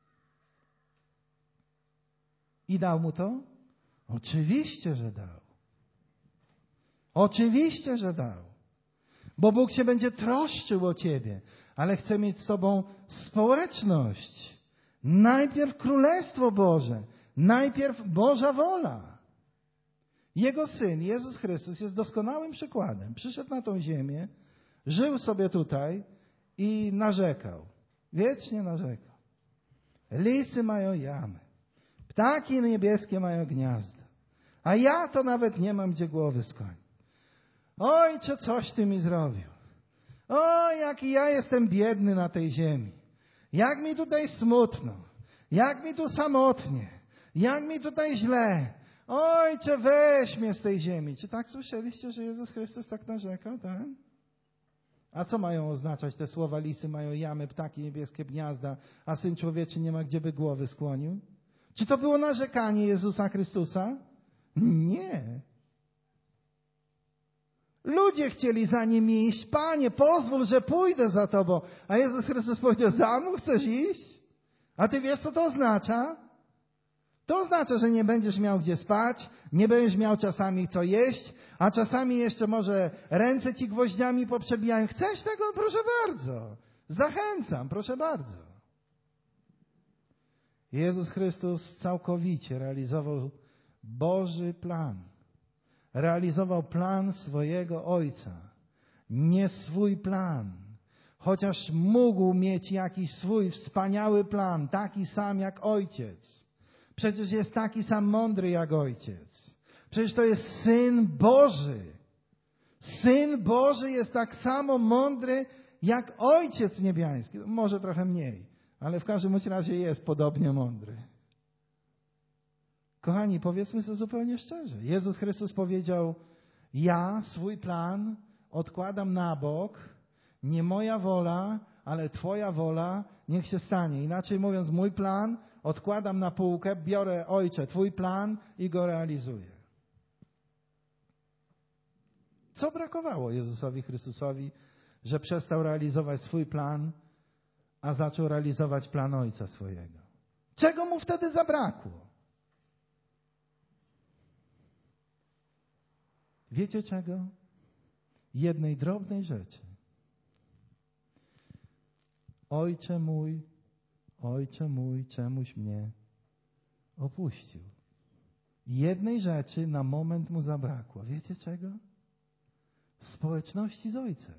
I dał mu to? Oczywiście, że dał. Oczywiście, że dał. Bo Bóg się będzie troszczył o ciebie, ale chce mieć z tobą społeczność. Najpierw Królestwo Boże. Najpierw Boża wola. Jego Syn, Jezus Chrystus, jest doskonałym przykładem. Przyszedł na tą ziemię, żył sobie tutaj i narzekał. Wiecznie narzekał. Lisy mają jamy. Ptaki niebieskie mają gniazda. A ja to nawet nie mam gdzie głowy skłonić. Ojcze, coś Ty mi zrobił. O, jaki ja jestem biedny na tej ziemi. Jak mi tutaj smutno. Jak mi tu samotnie. Jak mi tutaj źle. Ojcze, weź mnie z tej ziemi. Czy tak słyszeliście, że Jezus Chrystus tak narzekał? Tak? A co mają oznaczać te słowa? Lisy mają jamy, ptaki niebieskie gniazda, a Syn Człowieczy nie ma gdzie by głowy skłonił? Czy to było narzekanie Jezusa Chrystusa? Nie. Ludzie chcieli za Nim iść. Panie, pozwól, że pójdę za Tobą. A Jezus Chrystus powiedział, za mną chcesz iść? A Ty wiesz, co to oznacza? To oznacza, że nie będziesz miał gdzie spać, nie będziesz miał czasami co jeść, a czasami jeszcze może ręce Ci gwoździami poprzebijają. Chcesz tego? Proszę bardzo. Zachęcam, proszę bardzo. Jezus Chrystus całkowicie realizował Boży plan. Realizował plan swojego Ojca. Nie swój plan. chociaż mógł mieć jakiś swój wspaniały plan, taki sam jak ojciec. Przecież jest taki sam mądry jak ojciec. Przecież to jest Syn Boży. Syn Boży jest tak samo mądry jak Ojciec Niebiański. Może trochę mniej, ale w każdym razie jest podobnie mądry. Kochani, powiedzmy sobie zupełnie szczerze. Jezus Chrystus powiedział, ja swój plan odkładam na bok, nie moja wola, ale Twoja wola niech się stanie. Inaczej mówiąc, mój plan odkładam na półkę, biorę Ojcze, Twój plan i go realizuję. Co brakowało Jezusowi Chrystusowi, że przestał realizować swój plan, a zaczął realizować plan Ojca swojego? Czego mu wtedy zabrakło? Wiecie czego? Jednej drobnej rzeczy. Ojcze mój, Ojcze mój, czemuś mnie opuścił. Jednej rzeczy na moment mu zabrakło. Wiecie czego? Społeczności z Ojcem.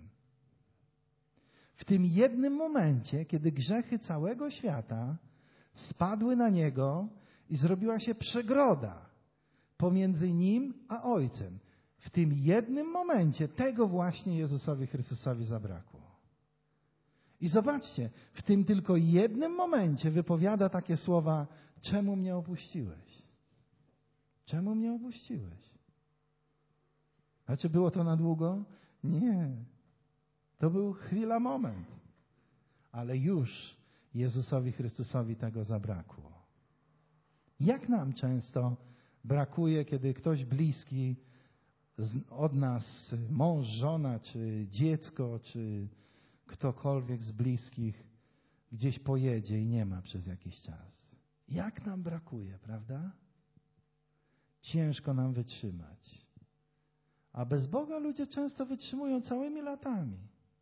W tym jednym momencie, kiedy grzechy całego świata spadły na Niego i zrobiła się przegroda pomiędzy Nim a Ojcem. W tym jednym momencie tego właśnie Jezusowi Chrystusowi zabrakło. I zobaczcie, w tym tylko jednym momencie wypowiada takie słowa, czemu mnie opuściłeś? Czemu mnie opuściłeś? A czy było to na długo? Nie. To był chwila, moment. Ale już Jezusowi Chrystusowi tego zabrakło. Jak nam często brakuje, kiedy ktoś bliski od nas, mąż, żona, czy dziecko, czy ktokolwiek z bliskich gdzieś pojedzie i nie ma przez jakiś czas. Jak nam brakuje, prawda? Ciężko nam wytrzymać. A bez Boga ludzie często wytrzymują całymi latami.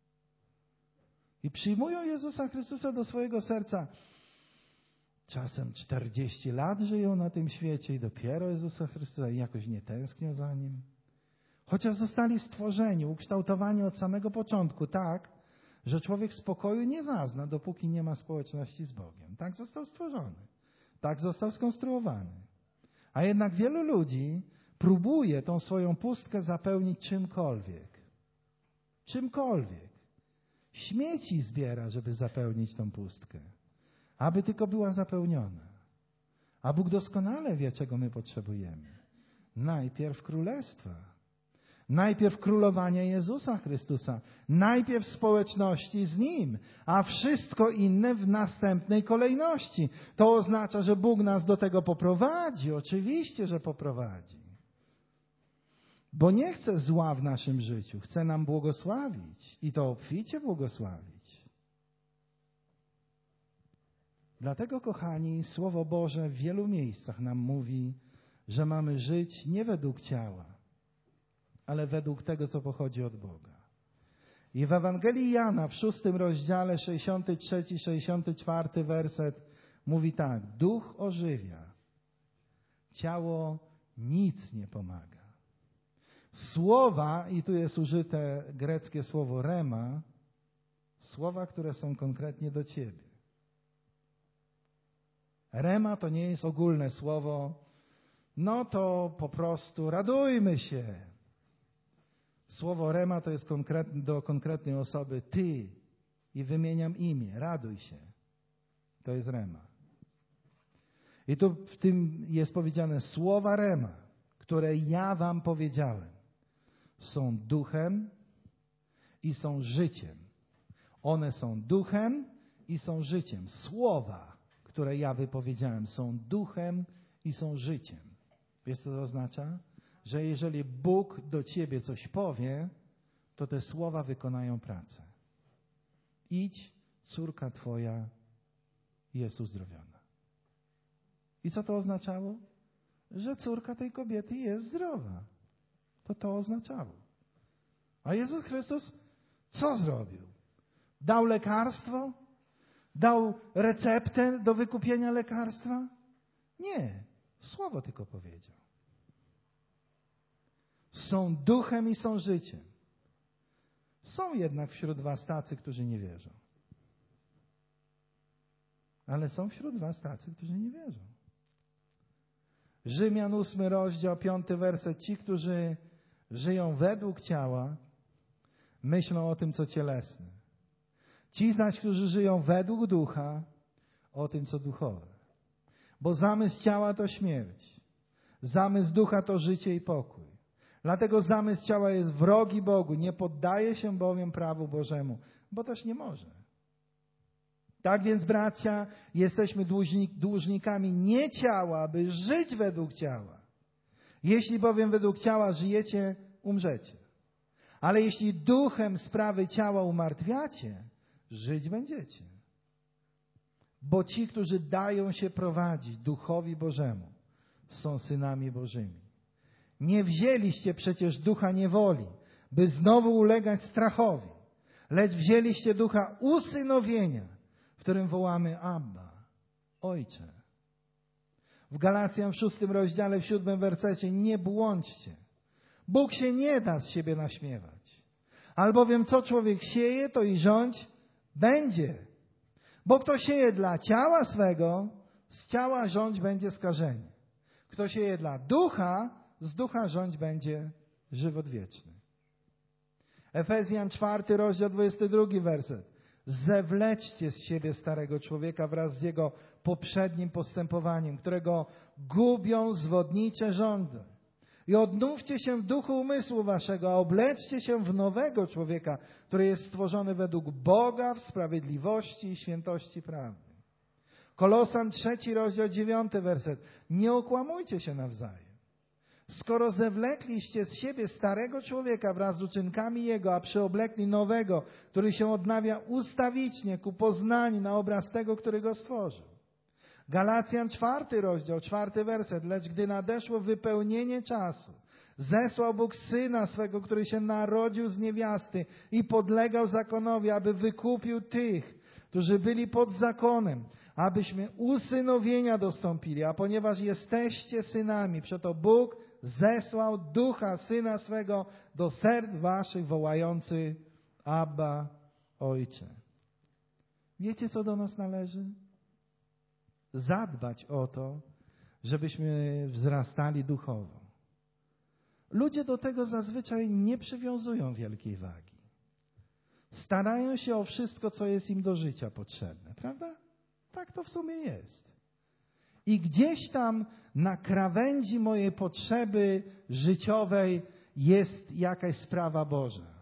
I przyjmują Jezusa Chrystusa do swojego serca. Czasem czterdzieści lat żyją na tym świecie i dopiero Jezusa Chrystusa i jakoś nie tęsknią za Nim. Chociaż zostali stworzeni, ukształtowani od samego początku tak, że człowiek spokoju nie zazna, dopóki nie ma społeczności z Bogiem. Tak został stworzony. Tak został skonstruowany. A jednak wielu ludzi próbuje tą swoją pustkę zapełnić czymkolwiek. Czymkolwiek. Śmieci zbiera, żeby zapełnić tą pustkę. Aby tylko była zapełniona. A Bóg doskonale wie, czego my potrzebujemy. Najpierw królestwa. Najpierw królowania Jezusa Chrystusa. Najpierw społeczności z Nim. A wszystko inne w następnej kolejności. To oznacza, że Bóg nas do tego poprowadzi. Oczywiście, że poprowadzi. Bo nie chce zła w naszym życiu. Chce nam błogosławić. I to obficie błogosławić. Dlatego, kochani, Słowo Boże w wielu miejscach nam mówi, że mamy żyć nie według ciała, ale według tego, co pochodzi od Boga. I w Ewangelii Jana w szóstym rozdziale, sześćdziesiąty trzeci, sześćdziesiąty czwarty werset mówi tak. Duch ożywia, ciało nic nie pomaga. Słowa, i tu jest użyte greckie słowo rema, słowa, które są konkretnie do Ciebie. Rema to nie jest ogólne słowo, no to po prostu radujmy się. Słowo rema to jest konkretne, do konkretnej osoby ty i wymieniam imię, raduj się. To jest rema. I tu w tym jest powiedziane słowa rema, które ja wam powiedziałem, są duchem i są życiem. One są duchem i są życiem. Słowa, które ja wypowiedziałem, są duchem i są życiem. Wiesz, co to oznacza? Że jeżeli Bóg do ciebie coś powie, to te słowa wykonają pracę. Idź, córka twoja jest uzdrowiona. I co to oznaczało? Że córka tej kobiety jest zdrowa. To to oznaczało. A Jezus Chrystus co zrobił? Dał lekarstwo? Dał receptę do wykupienia lekarstwa? Nie. Słowo tylko powiedział. Są duchem i są życiem. Są jednak wśród was tacy, którzy nie wierzą. Ale są wśród was tacy, którzy nie wierzą. Rzymian ósmy rozdział, piąty werset. Ci, którzy żyją według ciała, myślą o tym, co cielesne. Ci zaś, którzy żyją według ducha, o tym, co duchowe. Bo zamysł ciała to śmierć. Zamysł ducha to życie i pokój. Dlatego zamysł ciała jest wrogi Bogu. Nie poddaje się bowiem prawu Bożemu, bo też nie może. Tak więc, bracia, jesteśmy dłużnik, dłużnikami nie ciała, aby żyć według ciała. Jeśli bowiem według ciała żyjecie, umrzecie. Ale jeśli duchem sprawy ciała umartwiacie, żyć będziecie. Bo ci, którzy dają się prowadzić duchowi Bożemu, są synami Bożymi. Nie wzięliście przecież ducha niewoli, by znowu ulegać strachowi, lecz wzięliście ducha usynowienia, w którym wołamy Abba, Ojcze. W Galacjan w szóstym rozdziale, w siódmym wersecie, nie błądźcie. Bóg się nie da z siebie naśmiewać. Albowiem co człowiek sieje, to i rządź będzie. Bo kto sieje dla ciała swego, z ciała rządź będzie skażenie. Kto sieje dla ducha, z ducha rządź będzie żywot wieczny. Efezjan czwarty rozdział, dwudziesty drugi werset. Zewleczcie z siebie starego człowieka wraz z jego poprzednim postępowaniem, którego gubią zwodnicze rządy. I odnówcie się w duchu umysłu waszego, a obleczcie się w nowego człowieka, który jest stworzony według Boga w sprawiedliwości i świętości prawdy. Kolosan trzeci rozdział, dziewiąty werset. Nie okłamujcie się nawzajem. Skoro zewlekliście z siebie starego człowieka wraz z uczynkami jego, a przyoblekli nowego, który się odnawia ustawicznie ku poznaniu na obraz tego, który go stworzył. Galacjan czwarty rozdział, czwarty werset. Lecz gdy nadeszło wypełnienie czasu, zesłał Bóg Syna swego, który się narodził z niewiasty i podlegał zakonowi, aby wykupił tych, którzy byli pod zakonem, abyśmy usynowienia dostąpili. A ponieważ jesteście synami, przeto Bóg zesłał Ducha Syna swego do serc waszych, wołający Abba, Ojcze. Wiecie, co do nas należy? Zadbać o to, żebyśmy wzrastali duchowo. Ludzie do tego zazwyczaj nie przywiązują wielkiej wagi. Starają się o wszystko, co jest im do życia potrzebne, prawda? Tak to w sumie jest. I gdzieś tam na krawędzi mojej potrzeby życiowej jest jakaś sprawa Boża.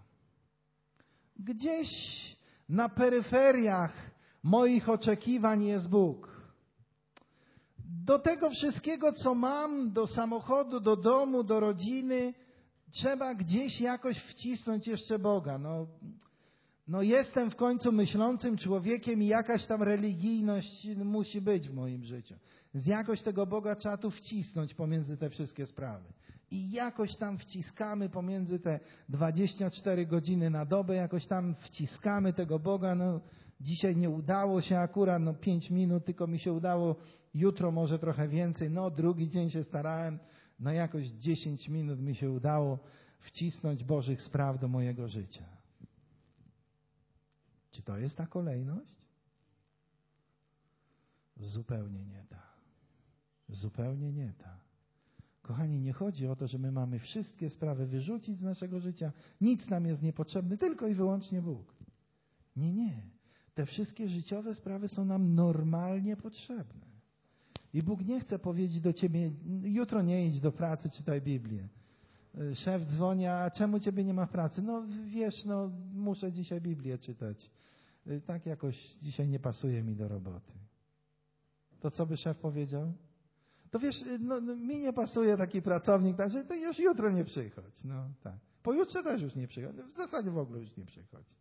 Gdzieś na peryferiach moich oczekiwań jest Bóg. Do tego wszystkiego, co mam, do samochodu, do domu, do rodziny, trzeba gdzieś jakoś wcisnąć jeszcze Boga. No, no jestem w końcu myślącym człowiekiem i jakaś tam religijność musi być w moim życiu. Z jakoś tego Boga trzeba tu wcisnąć pomiędzy te wszystkie sprawy. I jakoś tam wciskamy pomiędzy te dwadzieścia cztery godziny na dobę, jakoś tam wciskamy tego Boga. No, dzisiaj nie udało się akurat, no pięć minut tylko mi się udało, jutro może trochę więcej, no drugi dzień się starałem, no jakoś dziesięć minut mi się udało wcisnąć Bożych spraw do mojego życia. Czy to jest ta kolejność? Zupełnie nie ta. Zupełnie nie ta. Kochani, nie chodzi o to, że my mamy wszystkie sprawy wyrzucić z naszego życia, nic nam jest niepotrzebne, tylko i wyłącznie Bóg. Nie, nie. Te wszystkie życiowe sprawy są nam normalnie potrzebne. I Bóg nie chce powiedzieć do ciebie, jutro nie idź do pracy, czytaj Biblię. Szef dzwoni, a czemu ciebie nie ma w pracy? No wiesz, no muszę dzisiaj Biblię czytać. Tak jakoś dzisiaj nie pasuje mi do roboty. To co by szef powiedział? To wiesz, no, mi nie pasuje taki pracownik, także to już jutro nie przychodź. No tak. Pojutrze też już nie przychodź. W zasadzie w ogóle już nie przychodź.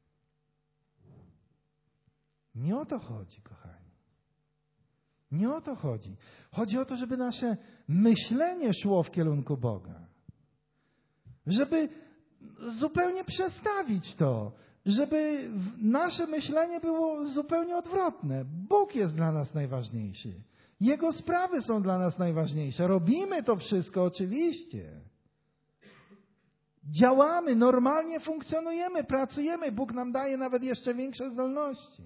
Nie o to chodzi, kochani. Nie o to chodzi. Chodzi o to, żeby nasze myślenie szło w kierunku Boga. Żeby zupełnie przestawić to. Żeby nasze myślenie było zupełnie odwrotne. Bóg jest dla nas najważniejszy. Jego sprawy są dla nas najważniejsze. Robimy to wszystko oczywiście. działamy, normalnie funkcjonujemy, pracujemy. Bóg nam daje nawet jeszcze większe zdolności.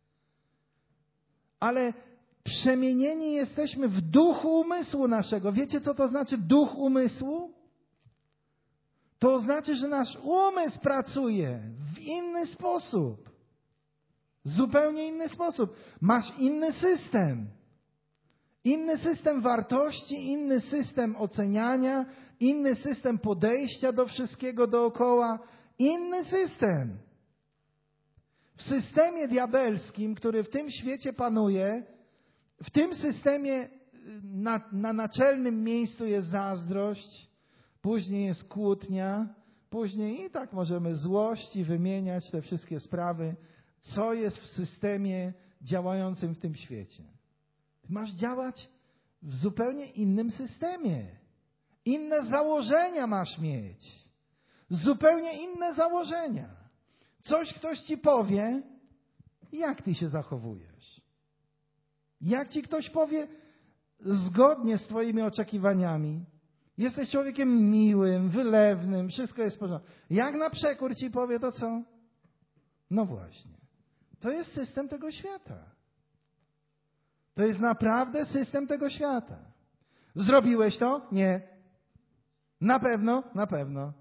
Ale przemienieni jesteśmy w duchu umysłu naszego. Wiecie, co to znaczy duch umysłu? To znaczy, że nasz umysł pracuje w inny sposób. Zupełnie inny sposób. Masz inny system. Inny system wartości, inny system oceniania, inny system podejścia do wszystkiego dookoła. Inny system. W systemie diabelskim, który w tym świecie panuje, w tym systemie na, na naczelnym miejscu jest zazdrość, później jest kłótnia, później i tak możemy złości wymieniać te wszystkie sprawy, co jest w systemie działającym w tym świecie. Masz działać w zupełnie innym systemie. Inne założenia masz mieć. Zupełnie inne założenia. Coś ktoś ci powie, jak ty się zachowujesz. Jak ci ktoś powie zgodnie z twoimi oczekiwaniami. Jesteś człowiekiem miłym, wylewnym, wszystko jest w porządku. Jak na przekór ci powie, to co? No właśnie. To jest system tego świata. To jest naprawdę system tego świata. Zrobiłeś to? Nie. Na pewno? Na pewno.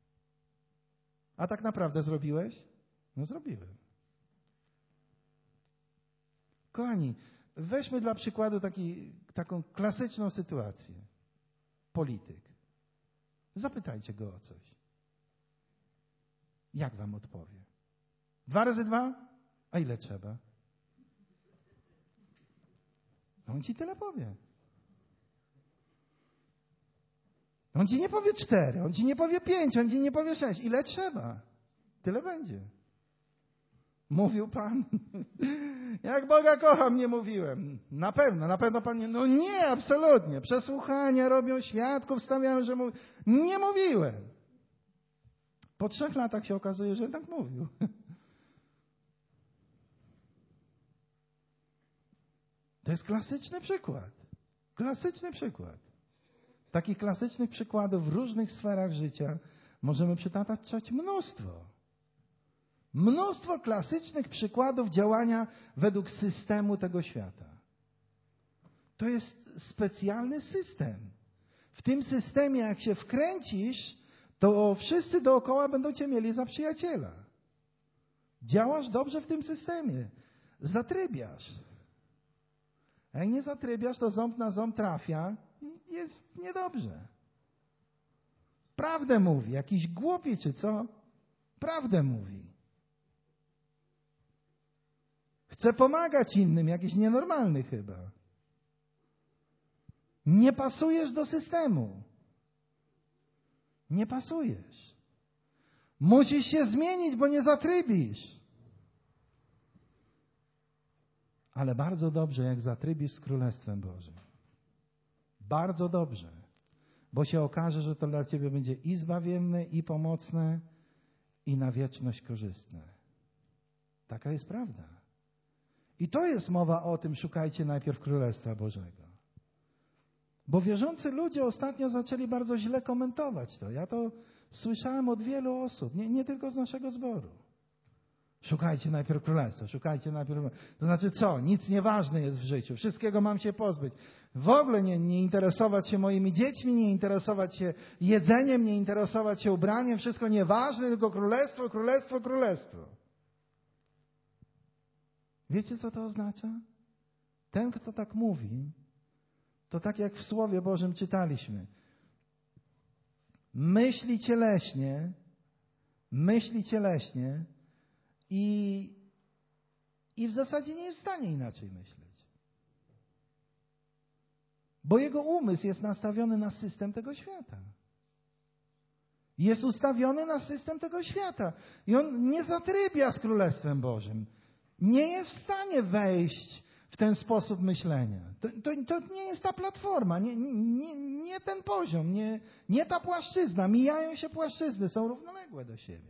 A tak naprawdę zrobiłeś? No zrobiłem. Kochani, weźmy dla przykładu taki, taką klasyczną sytuację. Polityk. Zapytajcie go o coś. Jak wam odpowie? Dwa razy dwa? A ile trzeba? On ci tyle powie. On ci nie powie cztery, on ci nie powie pięć, on ci nie powie sześć. Ile trzeba? Tyle będzie. Mówił Pan. Jak Boga kocham, nie mówiłem. Na pewno, na pewno Pan nie. No nie, absolutnie. Przesłuchania robią, świadków stawiają, że mówił. Nie mówiłem. Po trzech latach się okazuje, że tak mówił. To jest klasyczny przykład. Klasyczny przykład. Takich klasycznych przykładów w różnych sferach życia możemy przytaczać mnóstwo. Mnóstwo klasycznych przykładów działania według systemu tego świata. To jest specjalny system. W tym systemie, jak się wkręcisz, to wszyscy dookoła będą cię mieli za przyjaciela. Działasz dobrze w tym systemie. Zatrybiasz. A jak nie zatrybiasz, to ząb na ząb trafia i jest niedobrze. Prawdę mówi. Jakiś głupi czy co? Prawdę mówi. Chce pomagać innym, jakiś nienormalny chyba. Nie pasujesz do systemu. Nie pasujesz. Musisz się zmienić, bo nie zatrybisz. Ale bardzo dobrze, jak zatrybisz z Królestwem Bożym. Bardzo dobrze. Bo się okaże, że to dla ciebie będzie i zbawienne, i pomocne, i na wieczność korzystne. Taka jest prawda. I to jest mowa o tym, szukajcie najpierw Królestwa Bożego. Bo wierzący ludzie ostatnio zaczęli bardzo źle komentować to. Ja to słyszałem od wielu osób, nie, nie tylko z naszego zboru. Szukajcie najpierw Królestwa, szukajcie najpierw... To znaczy co? Nic nieważne jest w życiu. Wszystkiego mam się pozbyć. W ogóle nie, nie interesować się moimi dziećmi, nie interesować się jedzeniem, nie interesować się ubraniem. Wszystko nieważne, tylko Królestwo, Królestwo, Królestwo. Wiecie, co to oznacza? Ten, kto tak mówi, to tak jak w Słowie Bożym czytaliśmy. Myśli cieleśnie, myśli cieleśnie i, i w zasadzie nie jest w stanie inaczej myśleć. Bo jego umysł jest nastawiony na system tego świata. Jest ustawiony na system tego świata. I on nie zatrybia z Królestwem Bożym. Nie jest w stanie wejść w ten sposób myślenia. To, to, to nie jest ta platforma, nie, nie, nie ten poziom, nie, nie ta płaszczyzna. Mijają się płaszczyzny, są równoległe do siebie.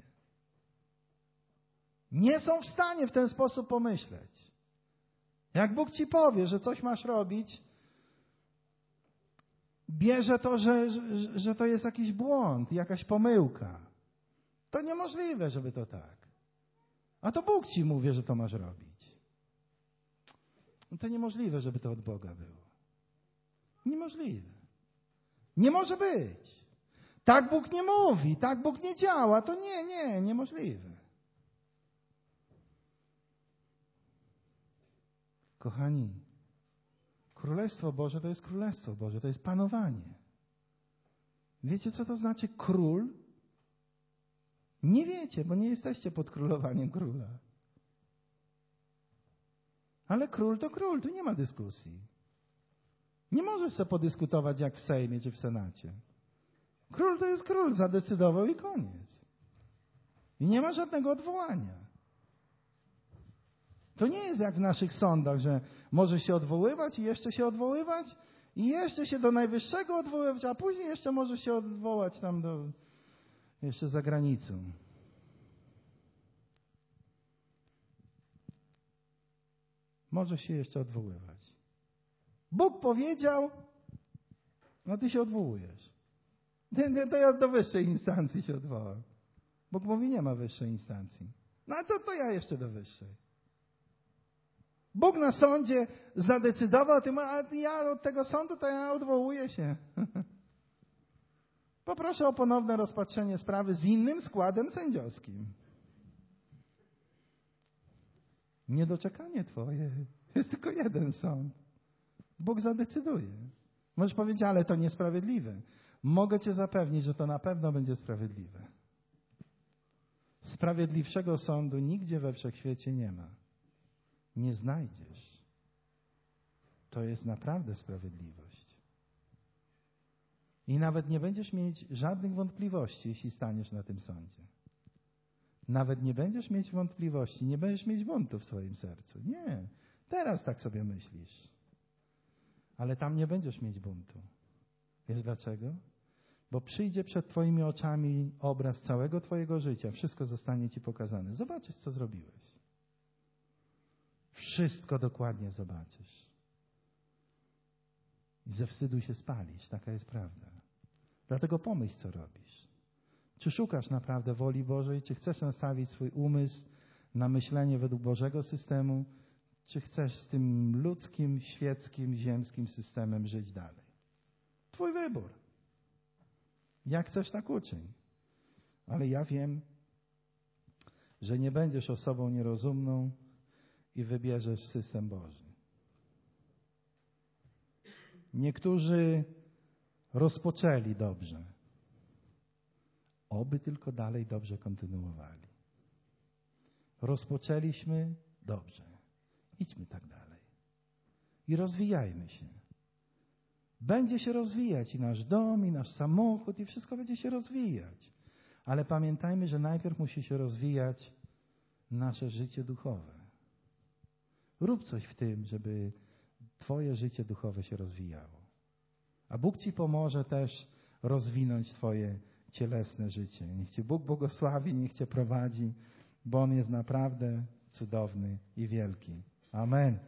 Nie są w stanie w ten sposób pomyśleć. Jak Bóg ci powie, że coś masz robić, bierze to, że, że, że to jest jakiś błąd, jakaś pomyłka. To niemożliwe, żeby to tak. A to Bóg ci mówi, że to masz robić. To niemożliwe, żeby to od Boga było. Niemożliwe. Nie może być. Tak Bóg nie mówi, tak Bóg nie działa. To nie, nie, niemożliwe. Kochani, Królestwo Boże to jest Królestwo Boże, to jest panowanie. Wiecie, co to znaczy król? Nie wiecie, bo nie jesteście pod królowaniem króla. Ale król to król, tu nie ma dyskusji. Nie możesz sobie podyskutować jak w Sejmie czy w Senacie. Król to jest król, zadecydował i koniec. I nie ma żadnego odwołania. To nie jest jak w naszych sądach, że może się odwoływać i jeszcze się odwoływać i jeszcze się do najwyższego odwoływać, a później jeszcze może się odwołać tam do jeszcze za granicą. Może się jeszcze odwoływać. Bóg powiedział, no ty się odwołujesz. To ja do wyższej instancji się odwołam. Bóg mówi, nie ma wyższej instancji. No to, to ja jeszcze do wyższej. Bóg na sądzie zadecydował, ty, a ja od tego sądu to ja odwołuję się. Poproszę o ponowne rozpatrzenie sprawy z innym składem sędziowskim. Niedoczekanie twoje. Jest tylko jeden sąd. Bóg zadecyduje. Możesz powiedzieć, ale to niesprawiedliwe. Mogę cię zapewnić, że to na pewno będzie sprawiedliwe. Sprawiedliwszego sądu nigdzie we wszechświecie nie ma. Nie znajdziesz. To jest naprawdę sprawiedliwość. I nawet nie będziesz mieć żadnych wątpliwości, jeśli staniesz na tym sądzie. Nawet nie będziesz mieć wątpliwości, nie będziesz mieć buntu w swoim sercu. Nie. Teraz tak sobie myślisz. Ale tam nie będziesz mieć buntu. Wiesz dlaczego? Bo przyjdzie przed twoimi oczami obraz całego twojego życia. Wszystko zostanie ci pokazane. Zobaczysz, co zrobiłeś. Wszystko dokładnie zobaczysz. I ze wstydu się spalisz. Taka jest prawda. Dlatego pomyśl, co robisz. Czy szukasz naprawdę woli Bożej? Czy chcesz nastawić swój umysł na myślenie według Bożego systemu? Czy chcesz z tym ludzkim, świeckim, ziemskim systemem żyć dalej? Twój wybór. Jak chcesz, tak uczyń. Ale ja wiem, że nie będziesz osobą nierozumną i wybierzesz system Boży. Niektórzy rozpoczęli dobrze. Oby tylko dalej dobrze kontynuowali. Rozpoczęliśmy dobrze. Idźmy tak dalej. I rozwijajmy się. Będzie się rozwijać i nasz dom, i nasz samochód, i wszystko będzie się rozwijać. Ale pamiętajmy, że najpierw musi się rozwijać nasze życie duchowe. Rób coś w tym, żeby twoje życie duchowe się rozwijało. A Bóg ci pomoże też rozwinąć twoje cielesne życie. Niech cię Bóg błogosławi, niech cię prowadzi, bo On jest naprawdę cudowny i wielki. Amen.